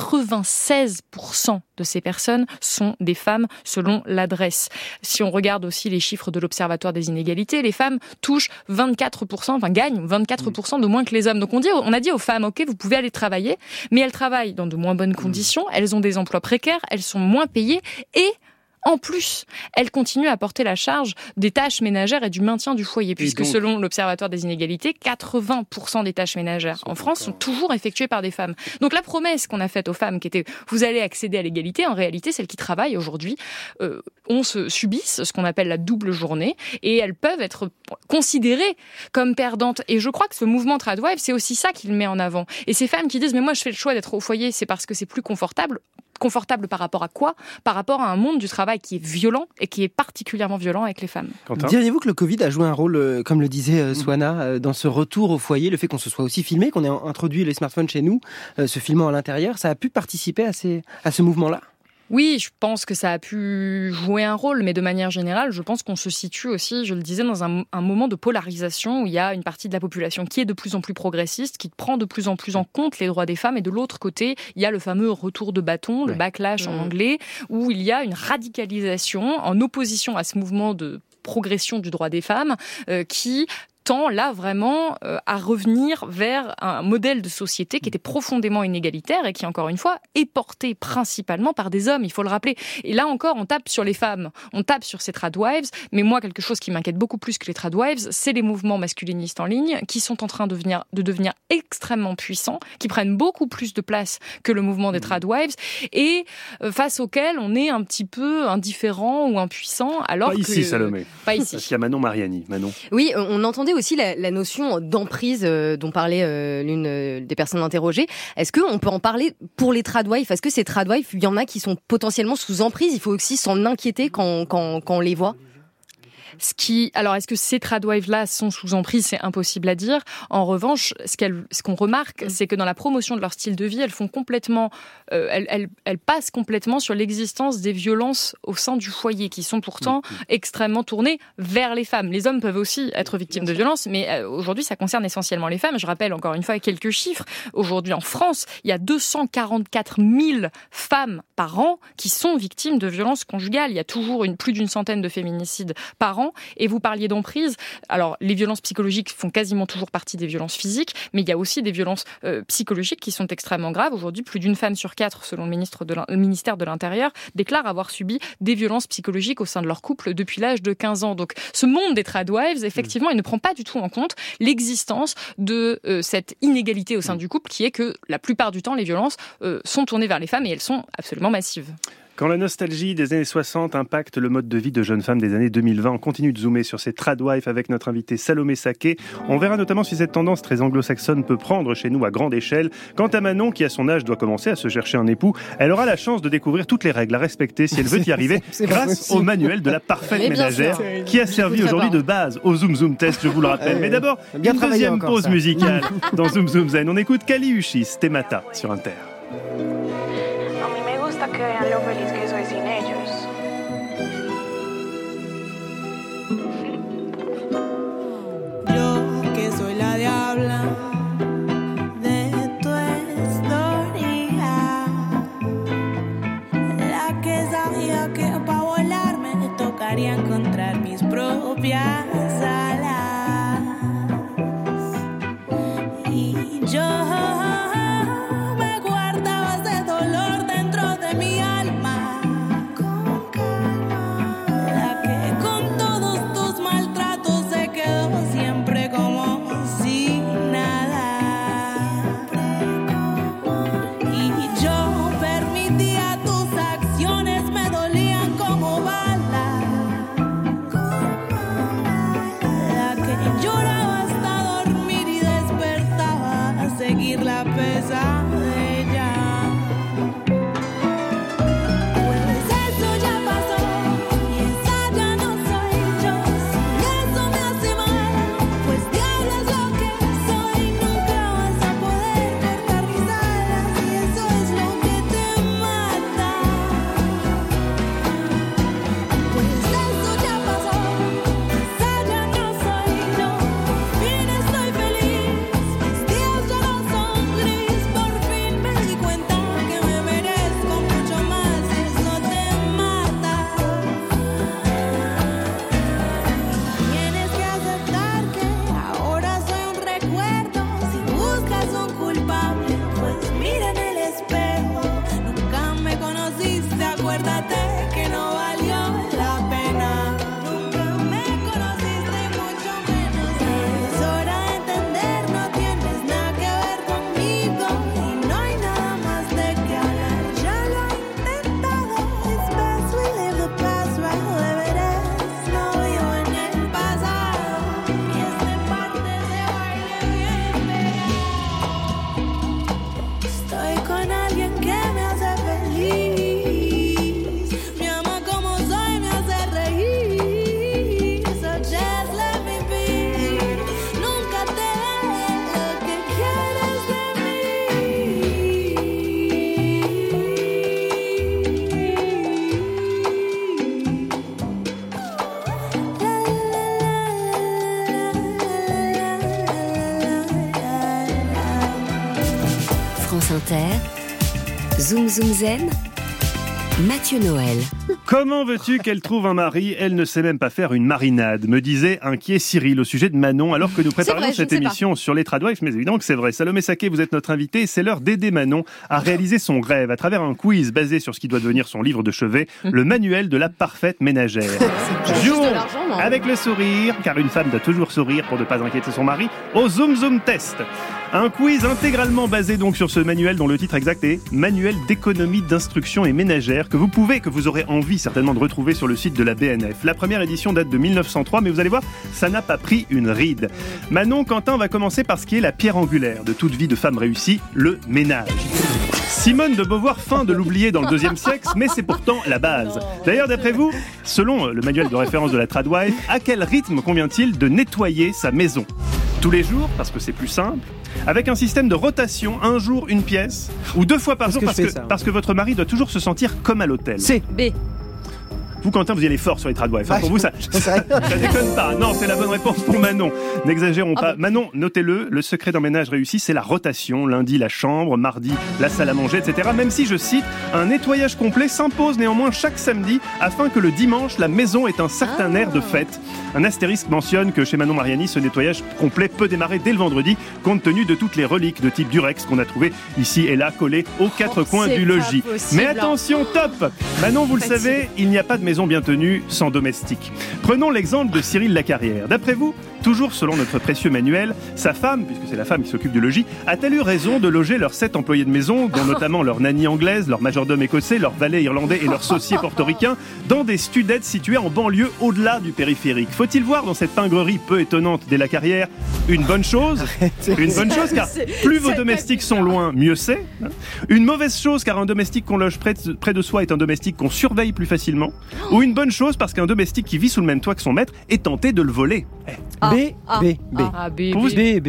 96% de ces personnes sont des femmes selon l'adresse. Si on regarde aussi les chiffres de l'Observatoire des inégalités, les femmes touchent 24%, gagnent 24% de moins que les hommes. Donc on a dit aux femmes, ok, vous pouvez aller travailler, mais elles travaillent dans de moins bonnes conditions, elles ont des emplois précaires, elles sont moins payées et en plus, elles continuent à porter la charge des tâches ménagères et du maintien du foyer, puisque selon l'Observatoire des inégalités, 80% des tâches ménagères en France sont toujours effectuées par des femmes. Donc la promesse qu'on a faite aux femmes, qui était « vous allez accéder à l'égalité », en réalité, celles qui travaillent aujourd'hui subissent ce qu'on appelle la double journée, et elles peuvent être considérées comme perdantes. Et je crois que ce mouvement tradwife, c'est aussi ça qu'il met en avant. Et ces femmes qui disent « mais moi, je fais le choix d'être au foyer, c'est parce que c'est plus confortable ». Confortable par rapport à quoi ? Par rapport à un monde du travail qui est violent et qui est particulièrement violent avec les femmes. Diriez-vous que le Covid a joué un rôle, comme le disait Swana, dans ce retour au foyer, le fait qu'on se soit aussi filmé, qu'on ait introduit les smartphones chez nous, se filmant à l'intérieur, ça a pu participer à ce mouvement-là ? Oui, je pense que ça a pu jouer un rôle, mais de manière générale, je pense qu'on se situe aussi, je le disais, dans un moment de polarisation où il y a une partie de la population qui est de plus en plus progressiste, qui prend de plus en plus en compte les droits des femmes, et de l'autre côté, il y a le fameux retour de bâton, le backlash en anglais, où il y a une radicalisation en opposition à ce mouvement de progression du droit des femmes qui tend là vraiment à revenir vers un modèle de société qui était profondément inégalitaire et qui, encore une fois, est porté principalement par des hommes, il faut le rappeler. Et là encore, on tape sur les femmes, on tape sur ces tradwives, mais moi, quelque chose qui m'inquiète beaucoup plus que les tradwives, c'est les mouvements masculinistes en ligne qui sont en train de devenir extrêmement puissants, qui prennent beaucoup plus de place que le mouvement des tradwives et face auxquels on est un petit peu indifférent ou impuissant, alors pas ici, Salomé. Pas ici. Parce qu'il y a Manon Mariani. Manon. Oui, on entendait aussi la notion d'emprise dont parlait l'une des personnes interrogées. Est-ce qu'on peut en parler pour les tradwives ? Est-ce que ces tradwives, il y en a qui sont potentiellement sous emprise ? Il faut aussi s'en inquiéter quand on les voit ? Alors, est-ce que ces tradwives-là sont sous emprise ? C'est impossible à dire. En revanche, ce qu'on remarque, c'est que dans la promotion de leur style de vie, elles font complètement, elles passent complètement sur l'existence des violences au sein du foyer, qui sont pourtant extrêmement tournées vers les femmes. Les hommes peuvent aussi être victimes de violences, mais aujourd'hui, ça concerne essentiellement les femmes. Je rappelle encore une fois quelques chiffres. Aujourd'hui, en France, il y a 244 000 femmes par an qui sont victimes de violences conjugales. Il y a toujours plus d'une centaine de féminicides par an. Et vous parliez d'emprise. Alors, les violences psychologiques font quasiment toujours partie des violences physiques, mais il y a aussi des violences psychologiques qui sont extrêmement graves. Aujourd'hui, plus d'une femme sur 4, selon le ministère de l'Intérieur, déclare avoir subi des violences psychologiques au sein de leur couple depuis l'âge de 15 ans. Donc, ce monde des tradwives, effectivement, il ne prend pas du tout en compte l'existence de cette inégalité au sein du couple, qui est que la plupart du temps, les violences sont tournées vers les femmes et elles sont absolument massives. Quand la nostalgie des années 60 impacte le mode de vie de jeunes femmes des années 2020, on continue de zoomer sur ces tradwives avec notre invitée Salomé Saké. On verra notamment si cette tendance très anglo-saxonne peut prendre chez nous à grande échelle. Quant à Manon, qui à son âge doit commencer à se chercher un époux, elle aura la chance de découvrir toutes les règles à respecter si elle veut y arriver grâce au manuel de la parfaite ménagère qui a servi aujourd'hui de base au Zoom Zoom Test, je vous le rappelle. Mais d'abord, une deuxième pause musicale dans Zoom Zoom Zen. On écoute Kali Uchis, Stemata sur Inter. Que vean lo feliz que soy sin ellos. Yo que soy la diabla de tu historia, la que sabía que para volar me tocaría encontrar mis propias alas. Y yo la pesadilla. Pues eso ya pasó y esa ya no soy yo. Si eso me hace mal, pues diablo es lo que soy. Nunca vas a poder cortar mis alas y eso es lo que te mata. Pues eso ya pasó, esa ya no soy yo. Por fin estoy feliz, mis días ya no son gris. Por fin me di cuenta que me merezco mucho más y eso te mata. Tienes que aceptar que ahora soy un recuerdo. Si buscas un culpable, pues mira en el espejo. Nunca me conociste, acuérdate que no valió la pena. Nunca me conociste y mucho menos. Es hora de entender, no tienes nada que ver conmigo y no hay nada más de qué hablar. Ya lo he intentado. It's best we live the past right, whoever it is. No vivo en el pasado y este parte de baile bien pegado. Estoy con alguien que me hace feliz. Me ama como soy, me hace reír. So just let me be. Nunca te dé lo que quieres de mí. France Inter, Zoom Zoom Zen, Mathieu Noël. Comment veux-tu qu'elle trouve un mari ? Elle ne sait même pas faire une marinade, me disait inquiet Cyril au sujet de Manon, alors que nous préparions vrai, je cette ne sais émission sur les tradwives. Mais évidemment que c'est vrai. Salomé Saké, vous êtes notre invitée. C'est l'heure d'aider Manon à réaliser son rêve à travers un quiz basé sur ce qui doit devenir son livre de chevet, le manuel de la parfaite ménagère. Jouons avec le sourire, car une femme doit toujours sourire pour ne pas inquiéter son mari, au Zoom Zoom Test. Un quiz intégralement basé donc sur ce manuel dont le titre exact est Manuel d'économie d'instruction et ménagère que vous aurez envie certainement de retrouver sur le site de la BNF. La première édition date de 1903, mais vous allez voir, ça n'a pas pris une ride. Manon Quentin va commencer par ce qui est la pierre angulaire de toute vie de femme réussie, le ménage. Simone de Beauvoir feint de l'oublier dans le IIe siècle, mais c'est pourtant la base. D'ailleurs, d'après vous, selon le manuel de référence de la tradwife, à quel rythme convient-il de nettoyer sa maison ? Tous les jours, parce que c'est plus simple, avec un système de rotation, un jour une pièce, ou 2 fois par jour, parce que votre mari doit toujours se sentir comme à l'hôtel. C. B. Vous, Quentin, vous y allez fort sur les tradwives. Pour vous, ça déconne pas. Non, c'est la bonne réponse pour Manon. N'exagérons pas. Manon, notez-le, le secret d'un ménage réussi, c'est la rotation. Lundi, la chambre, mardi, la salle à manger, etc. Même si, je cite, un nettoyage complet s'impose néanmoins chaque samedi afin que le dimanche, la maison ait un certain air de fête. Un astérisque mentionne que chez Manon Mariani, ce nettoyage complet peut démarrer dès le vendredi, compte tenu de toutes les reliques de type Durex qu'on a trouvées ici et là, collées aux 4 coins du logis. Mais attention, top! Manon, vous le savez, il n'y a pas de maison bien tenue sans domestique. Prenons l'exemple de Cyril Lacarrière. D'après vous, toujours selon notre précieux manuel, sa femme, puisque c'est la femme qui s'occupe du logis, a-t-elle eu raison de loger leurs 7 employés de maison, dont notamment leur nanny anglaise, leur majordome écossais, leur valet irlandais et leur saucier portoricain, dans des studettes situées en banlieue au-delà du périphérique? Faut-il voir dans cette pingrerie peu étonnante des Lacarrière une bonne chose? Une bonne chose, car plus vos domestiques sont loin, mieux c'est. Une mauvaise chose, car un domestique qu'on loge près de soi est un domestique qu'on surveille plus facilement. Ou une bonne chose, parce qu'un domestique qui vit sous le même toit que son maître est tenté de le voler. B. Pour vous,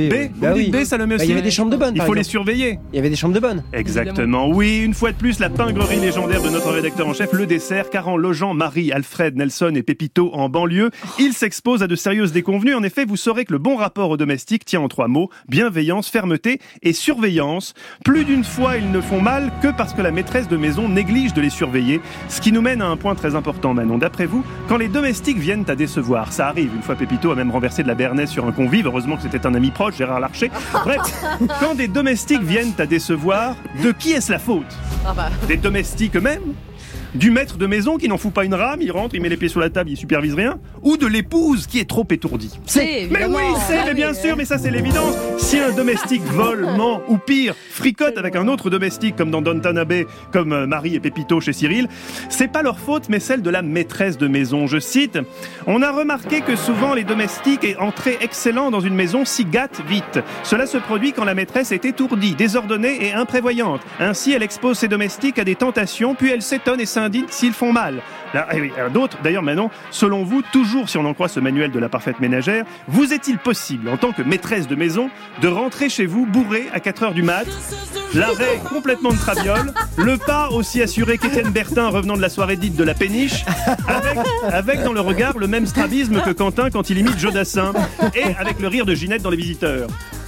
B, ça le met aussi. Il y avait des chambres de bonne. Il faut les surveiller. Il y avait des chambres de bonne. Exactement. Oui, une fois de plus, la pingrerie légendaire de notre rédacteur en chef, le dessert, car en logeant Marie, Alfred, Nelson et Pépito en banlieue, il s'expose à de sérieuses déconvenues. En effet, vous saurez que le bon rapport au domestique tient en 3 mots: bienveillance, fermeté et surveillance. Plus d'une fois, ils ne font mal que parce que la maîtresse de maison néglige de les surveiller. Ce qui nous mène à un point très important, Manon. D'après vous, quand les domestiques viennent à décevoir, ça arrive. Une fois, Pépito a même renversé de la béarnaise sur un convive. Heureusement que c'était un ami proche, Gérard Larcher. Bref, quand des domestiques viennent à décevoir, de qui est-ce la faute? Des domestiques eux-mêmes? Du maître de maison qui n'en fout pas une rame, il rentre, il met les pieds sur la table, il supervise rien? Ou de l'épouse qui est trop étourdie? Mais oui, mais bien sûr, mais ça c'est l'évidence. Si un domestique vole, ment ou pire, fricote avec un autre domestique comme dans Downton Abbey, comme Marie et Pépito chez Cyril, c'est pas leur faute mais celle de la maîtresse de maison. Je cite: on a remarqué que souvent les domestiques entrés excellents dans une maison s'y gâtent vite. Cela se produit quand la maîtresse est étourdie, désordonnée et imprévoyante. Ainsi elle expose ses domestiques à des tentations, puis elle s'étonne et s'indigne s'ils font mal. Là, d'autres, d'ailleurs Manon, selon vous, toujours si on en croit ce manuel de la parfaite ménagère, vous est-il possible, en tant que maîtresse de maison, de rentrer chez vous bourré à 4h du mat, l'arrêt complètement de traviole, le pas aussi assuré qu'Étienne Bertin revenant de la soirée dite de la péniche, avec dans le regard le même strabisme que Quentin quand il imite Jodassin, et avec le rire de Ginette dans Les Visiteurs?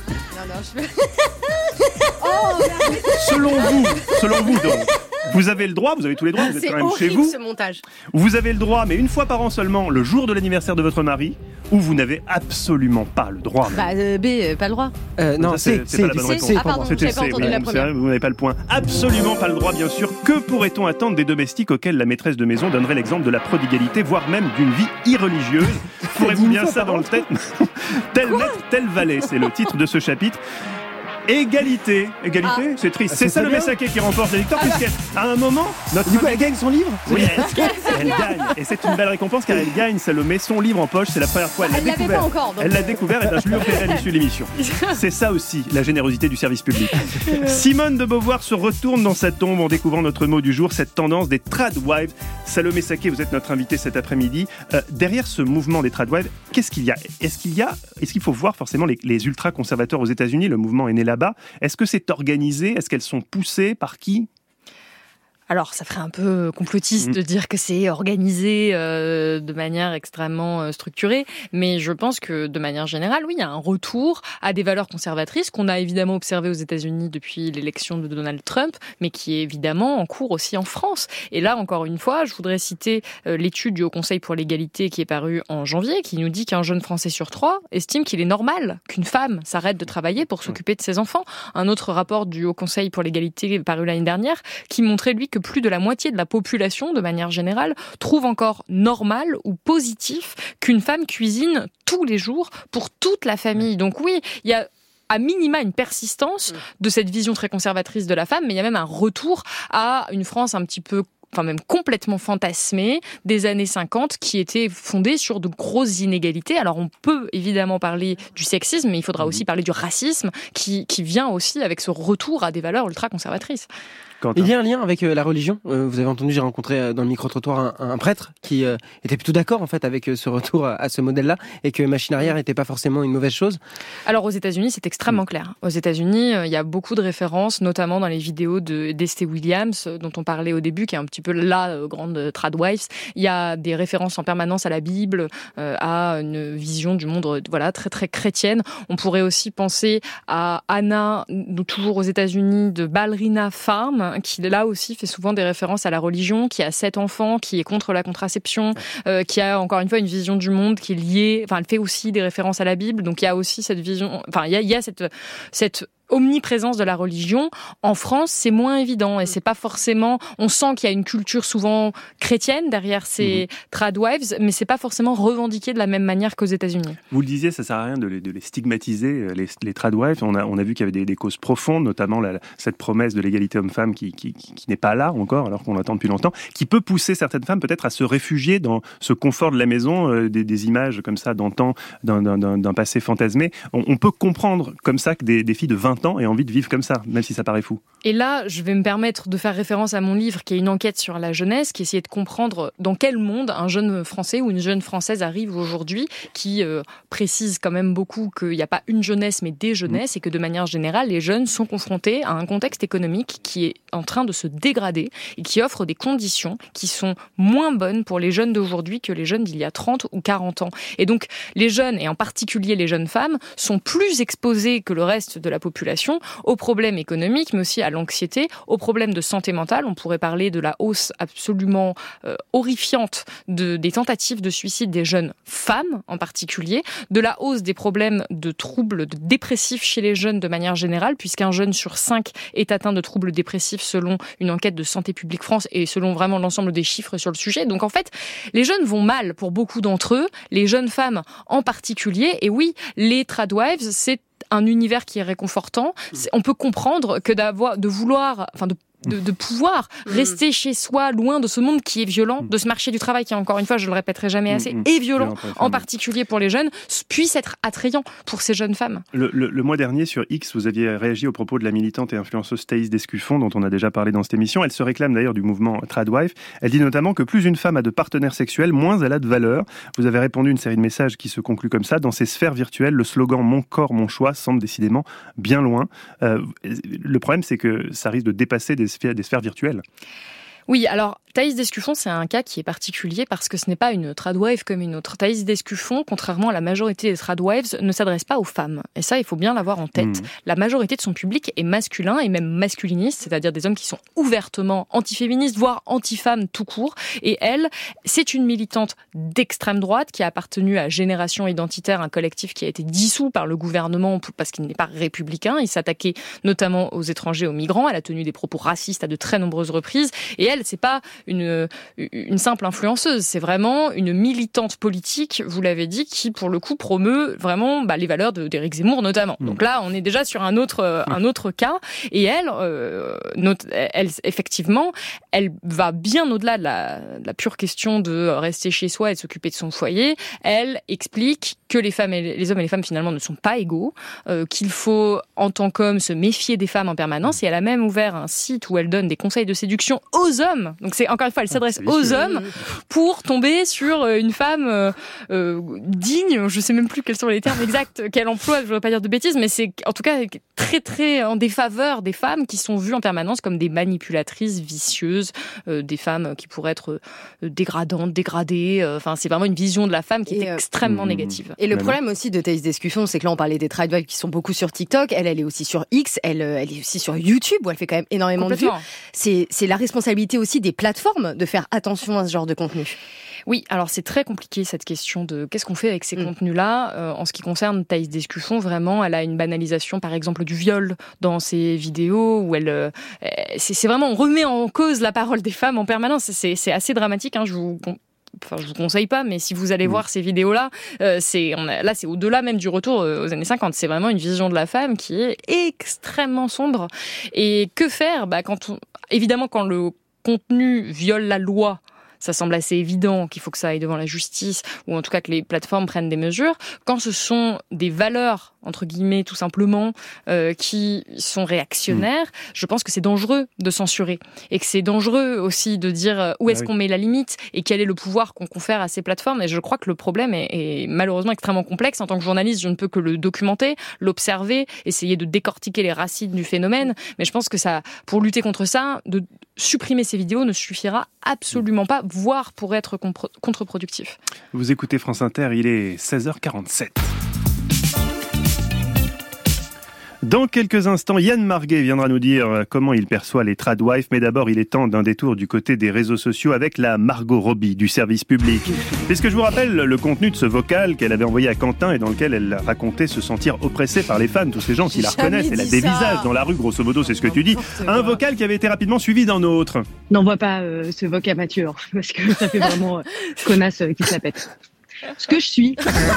Selon vous donc, vous avez le droit, vous avez tous les droits, vous êtes quand même chez vous. Ce montage. Vous avez le droit, mais une fois par an seulement, le jour de l'anniversaire de votre mari, ou vous n'avez absolument pas le droit. B, pas le droit. Non, c'est pas la bonne réponse. C'était C, oui, vous n'avez pas le point. Absolument pas le droit, bien sûr. Que pourrait-on attendre des domestiques auxquels la maîtresse de maison donnerait l'exemple de la prodigalité, voire même d'une vie irreligieuse? Ferez-vous bien ça dans le tête? Tel maître, tel valet, c'est le titre de ce chapitre. Égalité, c'est triste. C'est Salomé Saké qui remporte la victoire, puisqu'à un moment, elle gagne son livre. Oui, elle gagne, et c'est une belle récompense car elle gagne, Salomé, son livre en poche. C'est la première fois. Elle l'avait pas encore. Elle l'a découvert, et je lui offrirai à l'issue de l'émission. C'est ça aussi, la générosité du service public. Simone de Beauvoir se retourne dans sa tombe en découvrant notre mot du jour, cette tendance des tradwives. Salomé Saké, vous êtes notre invité cet après-midi. Derrière ce mouvement des tradwives, qu'est-ce qu'il y a? Est-ce qu'il faut voir forcément les ultra-conservateurs aux États-Unis? Le mouvement est né là-bas. Est-ce que c'est organisé? Est-ce qu'elles sont poussées par qui? Alors, ça ferait un peu complotiste de dire que c'est organisé de manière extrêmement structurée, mais je pense que de manière générale, oui, il y a un retour à des valeurs conservatrices qu'on a évidemment observé aux États-Unis depuis l'élection de Donald Trump, mais qui est évidemment en cours aussi en France. Et là, encore une fois, je voudrais citer l'étude du Haut Conseil pour l'égalité qui est parue en janvier, qui nous dit qu'un jeune Français sur 3 estime qu'il est normal qu'une femme s'arrête de travailler pour s'occuper de ses enfants. Un autre rapport du Haut Conseil pour l'égalité paru l'année dernière qui montrait, lui, que plus de la moitié de la population, de manière générale, trouve encore normal ou positif qu'une femme cuisine tous les jours pour toute la famille. Donc oui, il y a à minima une persistance de cette vision très conservatrice de la femme, mais il y a même un retour à une France un petit peu, enfin même complètement fantasmée des années 50 qui était fondée sur de grosses inégalités. Alors on peut évidemment parler du sexisme, mais il faudra aussi parler du racisme qui vient aussi avec ce retour à des valeurs ultra-conservatrices. Il y a un lien avec la religion. Vous avez entendu, j'ai rencontré dans le micro-trottoir un prêtre qui était plutôt d'accord en fait avec ce retour à ce modèle-là et que machine arrière n'était pas forcément une mauvaise chose. Alors aux États-Unis, c'est extrêmement clair. Aux États-Unis, il y a beaucoup de références, notamment dans les vidéos d'Estée Williams dont on parlait au début, qui est un petit peu la grande tradwife. Il y a des références en permanence à la Bible, à une vision du monde, voilà, très très chrétienne. On pourrait aussi penser à Anna, toujours aux États-Unis, de Ballerina Farm, qui là aussi fait souvent des références à la religion, qui a 7 enfants, qui est contre la contraception, qui a encore une fois une vision du monde qui est liée, enfin elle fait aussi des références à la Bible, donc il y a aussi cette vision, enfin il y a cette omniprésence de la religion. En France, c'est moins évident et c'est pas forcément. On sent qu'il y a une culture souvent chrétienne derrière ces tradwives, mais c'est pas forcément revendiqué de la même manière qu'aux États-Unis. Vous le disiez, ça sert à rien de les stigmatiser, les tradwives. On a vu qu'il y avait des causes profondes, notamment cette promesse de l'égalité homme-femme qui n'est pas là encore, alors qu'on l'attend depuis longtemps, qui peut pousser certaines femmes peut-être à se réfugier dans ce confort de la maison, des images comme ça d'antan, d'un passé fantasmé. On peut comprendre comme ça que des filles de 20 ans aient envie de vivre comme ça, même si ça paraît fou. Et là, je vais me permettre de faire référence à mon livre qui est une enquête sur la jeunesse, qui essayait de comprendre dans quel monde un jeune Français ou une jeune Française arrive aujourd'hui, qui précise quand même beaucoup qu'il n'y a pas une jeunesse mais des jeunesses et que de manière générale, les jeunes sont confrontés à un contexte économique qui est en train de se dégrader et qui offre des conditions qui sont moins bonnes pour les jeunes d'aujourd'hui que les jeunes d'il y a 30 ou 40 ans. Et donc, les jeunes, et en particulier les jeunes femmes, sont plus exposés que le reste de la population aux problèmes économiques, mais aussi à l'anxiété, aux problèmes de santé mentale. On pourrait parler de la hausse absolument horrifiante des tentatives de suicide des jeunes femmes en particulier, de la hausse des problèmes de troubles dépressifs chez les jeunes de manière générale, puisqu'un jeune sur 5 est atteint de troubles dépressifs selon une enquête de Santé publique France et selon vraiment l'ensemble des chiffres sur le sujet. Donc en fait, les jeunes vont mal pour beaucoup d'entre eux, les jeunes femmes en particulier, et oui, les tradwives, c'est un univers qui est réconfortant. On peut comprendre que de pouvoir rester chez soi, loin de ce monde qui est violent, de ce marché du travail qui, encore une fois, je le répéterai jamais assez, est violent, en particulier pour les jeunes, puisse être attrayant pour ces jeunes femmes. Le mois dernier, sur X, vous aviez réagi au propos de la militante et influenceuse Thaïs Descuffon, dont on a déjà parlé dans cette émission. Elle se réclame d'ailleurs du mouvement Tradwife. Elle dit notamment que plus une femme a de partenaires sexuels, moins elle a de valeur. Vous avez répondu une série de messages qui se concluent comme ça. Dans ces sphères virtuelles, le slogan « Mon corps, mon choix » semble décidément bien loin. Le problème, c'est que ça risque de dépasser des sphères virtuelles. Oui, alors Thaïs Descuffon, c'est un cas qui est particulier parce que ce n'est pas une tradwife comme une autre. Thaïs Descuffon, contrairement à la majorité des tradwives, ne s'adresse pas aux femmes. Et ça, il faut bien l'avoir en tête. La majorité de son public est masculin et même masculiniste, c'est-à-dire des hommes qui sont ouvertement antiféministes, voire anti-femmes tout court. Et elle, c'est une militante d'extrême droite qui a appartenu à Génération Identitaire, un collectif qui a été dissous par le gouvernement parce qu'il n'est pas républicain. Il s'attaquait notamment aux étrangers, aux migrants. Elle a tenu des propos racistes à de très nombreuses reprises. Et elle, c'est pas une simple influenceuse, c'est vraiment une militante politique, vous l'avez dit, qui pour le coup promeut vraiment les valeurs d'Éric Zemmour notamment. Donc là, on est déjà sur un autre cas. Et elle, effectivement, elle va bien au-delà de la pure question de rester chez soi et de s'occuper de son foyer. Elle explique que les hommes et les femmes finalement ne sont pas égaux, qu'il faut en tant qu'homme se méfier des femmes en permanence. Et elle a même ouvert un site où elle donne des conseils de séduction aux hommes. Donc c'est encore une fois, elle s'adresse aux hommes pour tomber sur une femme digne. Je sais même plus quels sont les termes exacts qu'elle emploie. Je ne voudrais pas dire de bêtises, mais c'est en tout cas très très en défaveur des femmes qui sont vues en permanence comme des manipulatrices vicieuses, des femmes qui pourraient être dégradantes, dégradées. Enfin, c'est vraiment une vision de la femme qui est extrêmement négative. Et le problème aussi de Thaïs Descuffon, c'est que là on parlait des tradwives qui sont beaucoup sur TikTok. Elle est aussi sur X. Elle est aussi sur YouTube où elle fait quand même énormément de vues. C'est la responsabilité aussi des plateformes de faire attention à ce genre de contenu. Oui, alors c'est très compliqué cette question de qu'est-ce qu'on fait avec ces contenus-là. En ce qui concerne Thaïs Descuffon, vraiment, elle a une banalisation, par exemple, du viol dans ses vidéos où c'est vraiment, on remet en cause la parole des femmes en permanence. C'est assez dramatique, hein, je vous conseille pas, mais si vous allez voir ces vidéos-là, c'est au-delà même du retour aux années 50. C'est vraiment une vision de la femme qui est extrêmement sombre. Et que faire ? Évidemment, quand le contenu viole la loi, ça semble assez évident qu'il faut que ça aille devant la justice, ou en tout cas que les plateformes prennent des mesures. Quand ce sont des valeurs, entre guillemets, tout simplement, qui sont réactionnaires, je pense que c'est dangereux de censurer. Et que c'est dangereux aussi de dire où est-ce qu'on met la limite et quel est le pouvoir qu'on confère à ces plateformes. Et je crois que le problème est malheureusement extrêmement complexe. En tant que journaliste, je ne peux que le documenter, l'observer, essayer de décortiquer les racines du phénomène. Mais je pense que pour lutter contre ça, de supprimer ces vidéos ne suffira absolument pas, voire pourrait être contre-productif. Vous écoutez France Inter, il est 16h47. Dans quelques instants, Yann Marguet viendra nous dire comment il perçoit les tradwives, mais d'abord il est temps d'un détour du côté des réseaux sociaux avec la Margot Robbie du service public. Puisque je vous rappelle le contenu de ce vocal qu'elle avait envoyé à Quentin et dans lequel elle racontait se sentir oppressée par les fans, tous ces gens qui la reconnaissent, elle a des visages dans la rue, grosso modo c'est ce que tu dis. Un vocal qui avait été rapidement suivi d'un autre. N'envoie pas ce voc amateur, parce que ça fait vraiment connasse qui se la pète. Ce que je suis.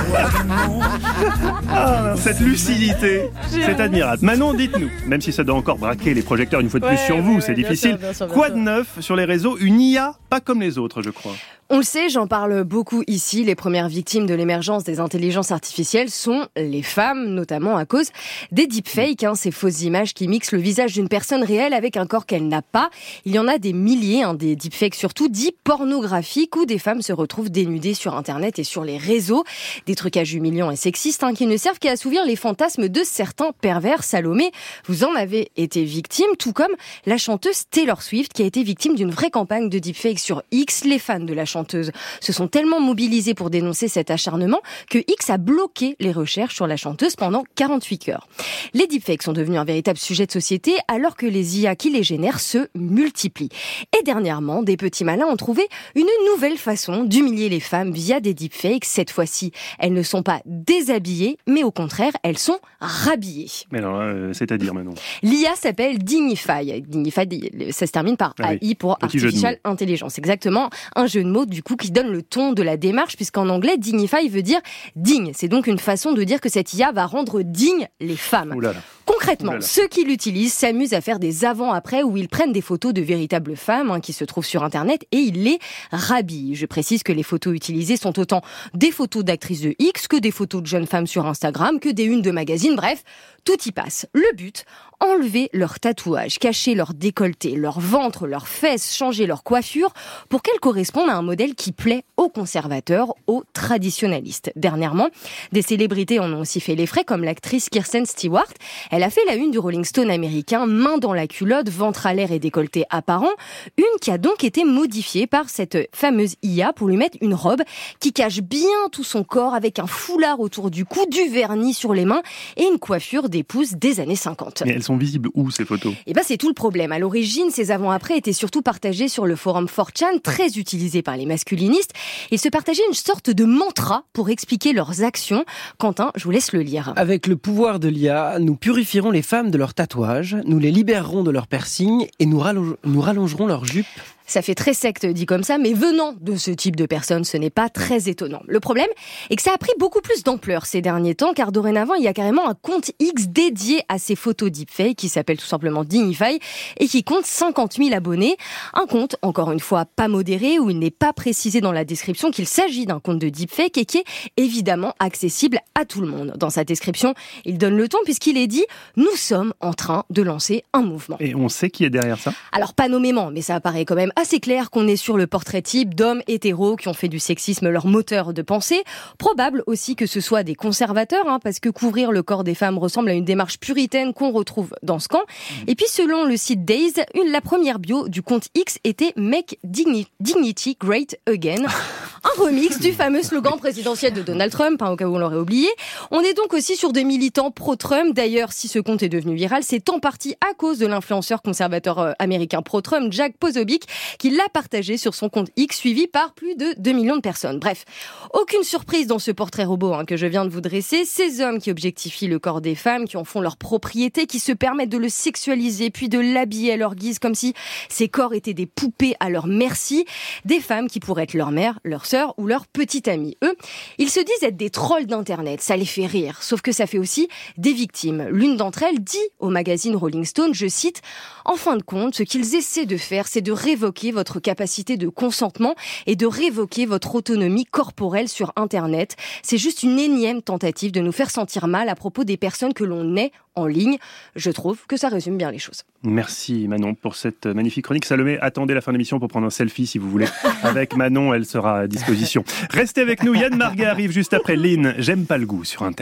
Ah, cette lucidité, c'est admirable. Manon, dites-nous, même si ça doit encore braquer les projecteurs une fois de plus sur vous, c'est difficile. Bien sûr. Quoi de neuf sur les réseaux? Une IA pas comme les autres, je crois. On le sait, j'en parle beaucoup ici, les premières victimes de l'émergence des intelligences artificielles sont les femmes, notamment à cause des deepfakes, ces fausses images qui mixent le visage d'une personne réelle avec un corps qu'elle n'a pas. Il y en a des milliers, des deepfakes surtout dits pornographiques, où des femmes se retrouvent dénudées sur Internet et sur les réseaux. Des trucages humiliants et sexistes qui ne servent qu'à assouvir les fantasmes de certains pervers. Salomé, vous en avez été victime, tout comme la chanteuse Taylor Swift qui a été victime d'une vraie campagne de deepfakes sur X. Les fans de la chanteuse se sont tellement mobilisés pour dénoncer cet acharnement que X a bloqué les recherches sur la chanteuse pendant 48 heures. Les deepfakes sont devenus un véritable sujet de société alors que les IA qui les génèrent se multiplient. Et dernièrement, des petits malins ont trouvé une nouvelle façon d'humilier les femmes via des deepfakes. Cette fois-ci, elles ne sont pas déshabillées, mais au contraire, elles sont rhabillées. Mais alors, c'est-à-dire maintenant L'IA s'appelle Dignify. Dignify, ça se termine par AI pour Artificial Intelligence. Exactement, un jeu de mots du coup qui donne le ton de la démarche, puisqu'en anglais, Dignify veut dire digne. C'est donc une façon de dire que cette IA va rendre dignes les femmes. Oulala. Concrètement, ceux qui l'utilisent s'amusent à faire des avant-après où ils prennent des photos de véritables femmes qui se trouvent sur Internet et ils les rhabillent. Je précise que les photos utilisées sont autant des photos d'actrices de X que des photos de jeunes femmes sur Instagram, que des unes de magazines, bref, tout y passe. Le but, enlever leurs tatouages, cacher leur décolleté, leur ventre, leurs fesses, changer leur coiffure pour qu'elles correspondent à un modèle qui plaît aux conservateurs, aux traditionalistes. Dernièrement, des célébrités en ont aussi fait les frais, comme l'actrice Kristen Stewart. Elle a fait la une du Rolling Stone américain, main dans la culotte, ventre à l'air et décolleté apparent. Une qui a donc été modifiée par cette fameuse IA pour lui mettre une robe qui cache bien tout son corps avec un foulard autour du cou, du vernis sur les mains et une coiffure d'épouse des années 50. Mais elles sont visibles où, ces photos ? C'est tout le problème. À l'origine, ces avant-après étaient surtout partagés sur le forum 4chan, très utilisé par les masculinistes. Ils se partageaient une sorte de mantra pour expliquer leurs actions. Quentin, je vous laisse le lire. Avec le pouvoir de l'IA, nous purifierons les femmes de leurs tatouages, nous les libérerons de leurs piercings et nous rallongerons leurs jupes. Ça fait très secte dit comme ça, mais venant de ce type de personnes, ce n'est pas très étonnant. Le problème est que ça a pris beaucoup plus d'ampleur ces derniers temps, car dorénavant, il y a carrément un compte X dédié à ces photos deepfake qui s'appelle tout simplement Dignify et qui compte 50 000 abonnés. Un compte, encore une fois, pas modéré, où il n'est pas précisé dans la description qu'il s'agit d'un compte de deepfake et qui est évidemment accessible à tout le monde. Dans sa description, il donne le ton puisqu'il est dit « Nous sommes en train de lancer un mouvement ». Et on sait qui est derrière ça ? Alors, pas nommément, mais ça apparaît quand même assez clair qu'on est sur le portrait type d'hommes hétéros qui ont fait du sexisme leur moteur de pensée. Probable aussi que ce soit des conservateurs, parce que couvrir le corps des femmes ressemble à une démarche puritaine qu'on retrouve dans ce camp. Et puis, selon le site Days, la première bio du compte X était « Make Dignity Great Again ». Un remix du fameux slogan présidentiel de Donald Trump, au cas où on l'aurait oublié. On est donc aussi sur des militants pro-Trump. D'ailleurs, si ce compte est devenu viral, c'est en partie à cause de l'influenceur conservateur américain pro-Trump, Jack Posobiec, qui l'a partagé sur son compte X, suivi par plus de 2 millions de personnes. Bref, aucune surprise dans ce portrait robot que je viens de vous dresser. Ces hommes qui objectifient le corps des femmes, qui en font leur propriété, qui se permettent de le sexualiser, puis de l'habiller à leur guise, comme si ces corps étaient des poupées à leur merci. Des femmes qui pourraient être leur mère, leur sœur ou leur petite amie. Eux, ils se disent être des trolls d'internet, ça les fait rire, sauf que ça fait aussi des victimes. L'une d'entre elles dit au magazine Rolling Stone, je cite, « En fin de compte, ce qu'ils essaient de faire, c'est de révoquer votre capacité de consentement et de révoquer votre autonomie corporelle sur internet. C'est juste une énième tentative de nous faire sentir mal à propos des personnes que l'on est en ligne. » Je trouve que ça résume bien les choses. Merci Manon pour cette magnifique chronique. Salomé, attendez la fin de l'émission pour prendre un selfie si vous voulez. Avec Manon, elle sera à disposition. Restez avec nous, Yann Marguet arrive juste après Lynn. J'aime pas le goût sur Inter.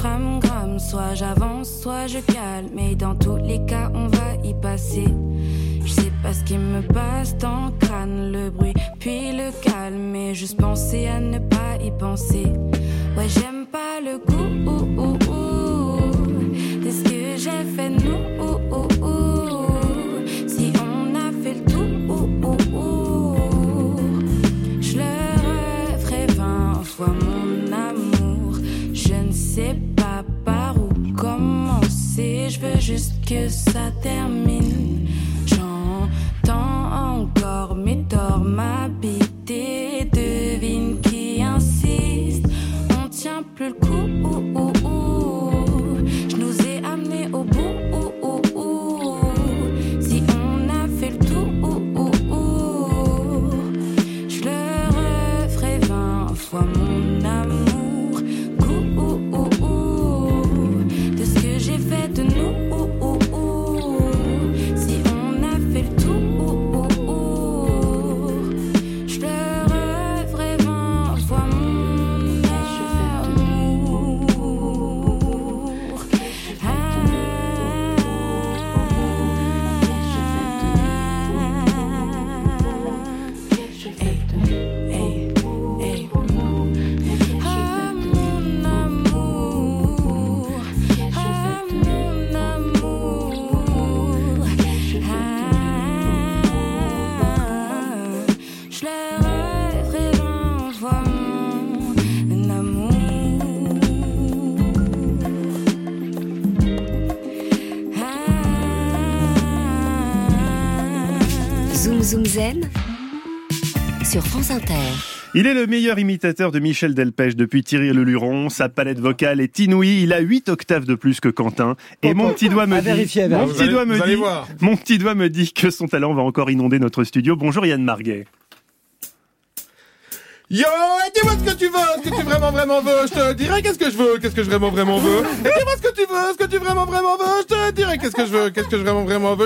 tram-gram. Soit j'avance, soit je calme. Mais dans tous les cas, on va y passer. Je sais pas ce qui me passe dans le crâne, le bruit, puis le calme. Mais juste penser à ne pas y penser. Ouais, j'aime pas le goût de ce que j'ai fait de nous. Si on a fait le tour, je le referai 20 fois mon amour. Je ne sais pas par où commencer. Je veux juste que ça termine. J'entends encore mes torts m'habiter. Devine qui insiste. On tient plus le coup. Je nous ai amenés au bout. Si on a fait le tour, je le referai 20 fois mon amour. De ce que j'ai fait de nous. Si on a fait le tour, je le referai 20 fois mon amour. Je le referai 20 fois mon amour. Zoom Zoom Zen sur France Inter. Il est le meilleur imitateur de Michel Delpech depuis Thierry Leluron. Sa palette vocale est inouïe. Il a 8 octaves de plus que Quentin. Et mon petit doigt me dit, mon petit doigt me dit que son talent va encore inonder notre studio. Bonjour Yann Marguet. Yo, et dis-moi ce que tu veux vraiment veux, je te dirai qu'est-ce que je veux, qu'est-ce que je vraiment veux. Et dis-moi ce que tu veux, ce que tu vraiment veux, je te dirai qu'est-ce que je veux, qu'est-ce que je vraiment veux.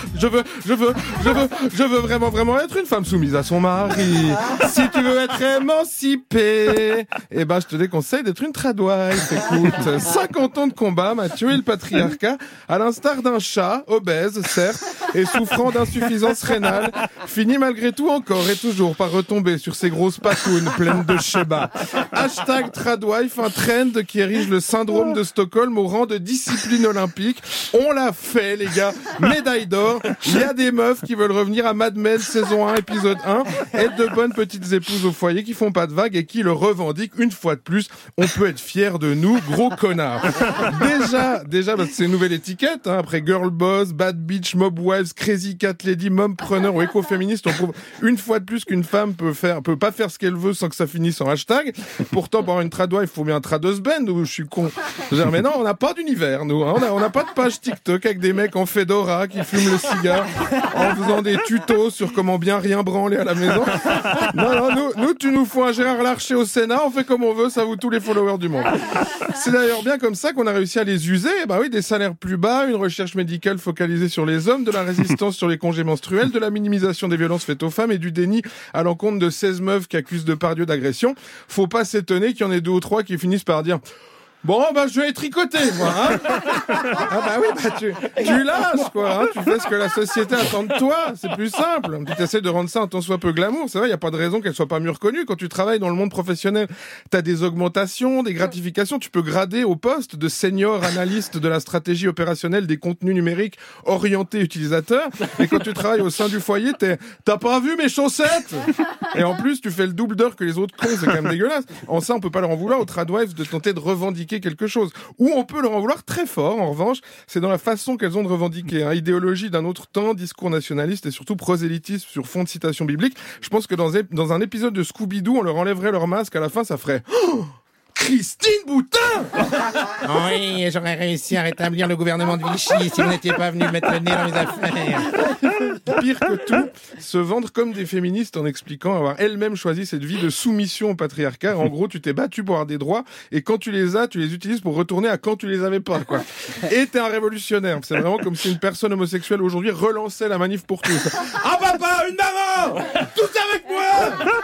Je veux vraiment être une femme soumise à son mari. Si tu veux être émancipée, eh ben je te déconseille d'être une tradwife. Écoute, 50 ans de combat m'a tué le patriarcat, à l'instar d'un chat, obèse, certes, et souffrant d'insuffisance rénale, finit malgré tout encore et toujours par retomber sur ses grosses pattes pleine de Sheba. Hashtag Tradwife, un trend qui érige le syndrome de Stockholm au rang de discipline olympique. On l'a fait, les gars. Médaille d'or. Il y a des meufs qui veulent revenir à Mad Men saison 1, épisode 1. Être de bonnes petites épouses au foyer qui font pas de vagues et qui le revendiquent une fois de plus. On peut être fiers de nous, gros connards. Déjà, parce que c'est une nouvelle étiquette, hein. Après Girl Boss, Bad Bitch, Mob Wives, Crazy Cat Lady, Mompreneur ou écoféministe, on prouve une fois de plus qu'une femme peut pas faire ce qu'elle veut sans que ça finisse en hashtag. Pourtant, pour avoir une tradwife, il faut bien un tradhusband, ou je suis con. Mais non, on n'a pas d'univers, nous. Hein. On n'a pas de page TikTok avec des mecs en fedora qui fument le cigare en faisant des tutos sur comment bien rien branler à la maison. Non, nous, tu nous fous un Gérard Larcher au Sénat, on fait comme on veut, ça vaut tous les followers du monde. C'est d'ailleurs bien comme ça qu'on a réussi à les user. Bah oui, des salaires plus bas, une recherche médicale focalisée sur les hommes, de la résistance sur les congés menstruels, de la minimisation des violences faites aux femmes et du déni à l'encontre de 16 meufs qui accusent Depardieu d'agression. Faut pas s'étonner qu'il y en ait 2 ou 3 qui finissent par dire bon, bah, je vais tricoter, moi, hein. Ah, bah oui, bah, tu lâches, quoi, hein. Tu fais ce que la société attend de toi. C'est plus simple. Tu essaies de rendre ça un tant soit peu glamour. C'est vrai, y a pas de raison qu'elle soit pas mieux reconnue. Quand tu travailles dans le monde professionnel, t'as des augmentations, des gratifications. Tu peux grader au poste de senior analyste de la stratégie opérationnelle des contenus numériques orientés utilisateurs. Et quand tu travailles au sein du foyer, t'as pas vu mes chaussettes? Et en plus, tu fais le double d'heure que les autres cons. C'est quand même dégueulasse. En ça, on peut pas leur en vouloir aux tradwives de tenter de revendiquer quelque chose. Ou on peut leur en vouloir très fort, en revanche, c'est dans la façon qu'elles ont de revendiquer. Hein. Idéologie d'un autre temps, discours nationaliste et surtout prosélytisme sur fond de citation biblique. Je pense que dans un épisode de Scooby-Doo, on leur enlèverait leur masque, à la fin, ça ferait... Oh, Christine Boutin! Oui, j'aurais réussi à rétablir le gouvernement de Vichy si vous n'étiez pas venu mettre le nez dans mes affaires. Pire que tout, se vendre comme des féministes en expliquant avoir elles-mêmes choisi cette vie de soumission au patriarcat. En gros, tu t'es battu pour avoir des droits et quand tu les as, tu les utilises pour retourner à quand tu les avais pas, quoi. Et t'es un révolutionnaire. C'est vraiment comme si une personne homosexuelle aujourd'hui relançait la manif pour tous. Ah papa, une maman! Tous avec moi!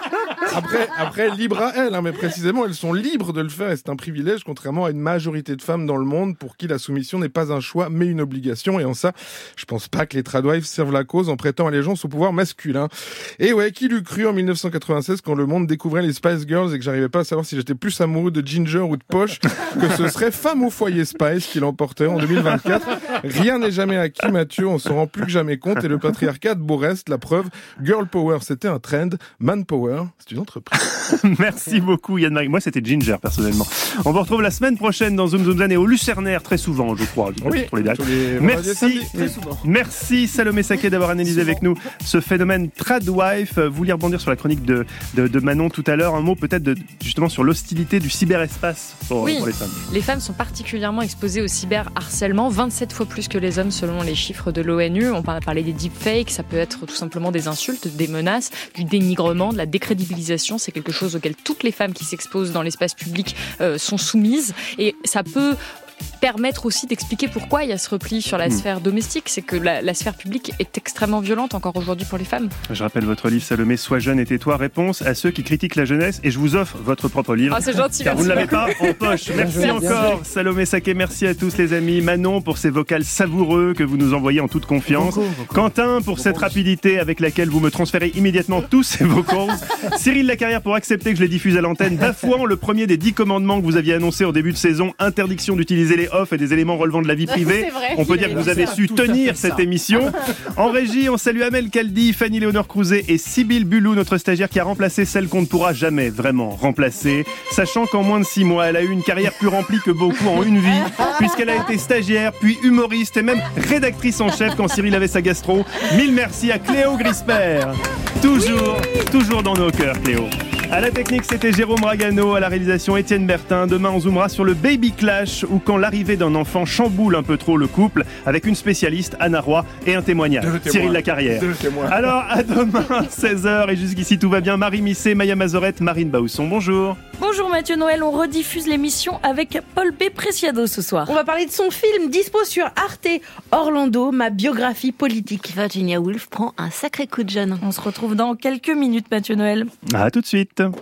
Après, libre à elles, mais précisément, elles sont libres de le faire et c'est un privilège, contrairement à une majorité de femmes dans le monde pour qui la soumission n'est pas un choix mais une obligation. Et en ça, je pense pas que les tradwives servent la cause en prêtant allégeance au pouvoir masculin. Et ouais, qui l'eût cru en 1996 quand le monde découvrait les Spice Girls et que j'arrivais pas à savoir si j'étais plus amoureux de Ginger ou de Posh, que ce serait Femme au foyer Spice qui l'emporterait en 2024. Rien n'est jamais acquis, Mathieu, on s'en rend plus que jamais compte et le patriarcat de beau reste, la preuve, Girl Power c'était un trend, Man Power c'est une entreprise. Merci beaucoup Yann-Marie. Moi c'était Ginger personnellement. On vous retrouve la semaine prochaine dans Zoom Zoom Zen et au Lucernaire très souvent je crois. Oui, pour les dates. Merci. Merci Salomé Saké d'avoir analysé avec nous ce phénomène tradwife. Vous vouliez rebondir sur la chronique de Manon tout à l'heure. Un mot peut-être justement sur l'hostilité du cyberespace pour les femmes. Les femmes sont particulièrement exposées au cyberharcèlement, 27 fois plus que les hommes selon les chiffres de l'ONU. On va parler des deepfakes, ça peut être tout simplement des insultes, des menaces, du dénigrement, de la décrédibilisation. C'est quelque chose auquel toutes les femmes qui s'exposent dans l'espace public sont soumises. Et ça peut permettre aussi d'expliquer pourquoi il y a ce repli sur la sphère domestique. C'est que la sphère publique est extrêmement violente encore aujourd'hui pour les femmes. Je rappelle votre livre Salomé, Sois jeune et tais-toi, réponse à ceux qui critiquent la jeunesse, et je vous offre votre propre livre. Ah, c'est gentil, car vous ne l'avez pas en poche. Merci encore Salomé Saké, merci à tous les amis. Manon pour ces vocals savoureux que vous nous envoyez en toute confiance. Quentin pour cette rapidité avec laquelle vous me transférez immédiatement tous ces vocals. Cyril Lacarrière pour accepter que je les diffuse à l'antenne, bafouant le premier des 10 commandements que vous aviez annoncé en début de saison, interdiction d'utiliser les off et des éléments relevant de la vie privée. On peut dire que vous avez su tenir cette émission. En régie, on salue Amel Kaldi, Fanny Léonore Crouzet et Sybille Bulou, notre stagiaire qui a remplacé celle qu'on ne pourra jamais vraiment remplacer. Sachant qu'en moins de 6 mois, elle a eu une carrière plus remplie que beaucoup en une vie, puisqu'elle a été stagiaire, puis humoriste et même rédactrice en chef quand Cyril avait sa gastro. Mille merci à Cléo Grisper. Toujours dans nos cœurs, Cléo. À la technique, c'était Jérôme Ragano, à la réalisation Étienne Bertin. Demain, on zoomera sur le baby clash ou quand l'arrivée d'un enfant chamboule un peu trop le couple, avec une spécialiste, Anna Roy, et un témoignage, Cyril Lacarrière. Alors, à demain, 16h, et jusqu'ici tout va bien. Marie Misset, Maya Mazorette, Marine Bausson, bonjour. Bonjour Mathieu Noël, on rediffuse l'émission avec Paul B. Preciado ce soir. On va parler de son film dispo sur Arte, Orlando, ma biographie politique. Virginia Woolf prend un sacré coup de jeune. On se retrouve dans quelques minutes Mathieu Noël. À tout de suite.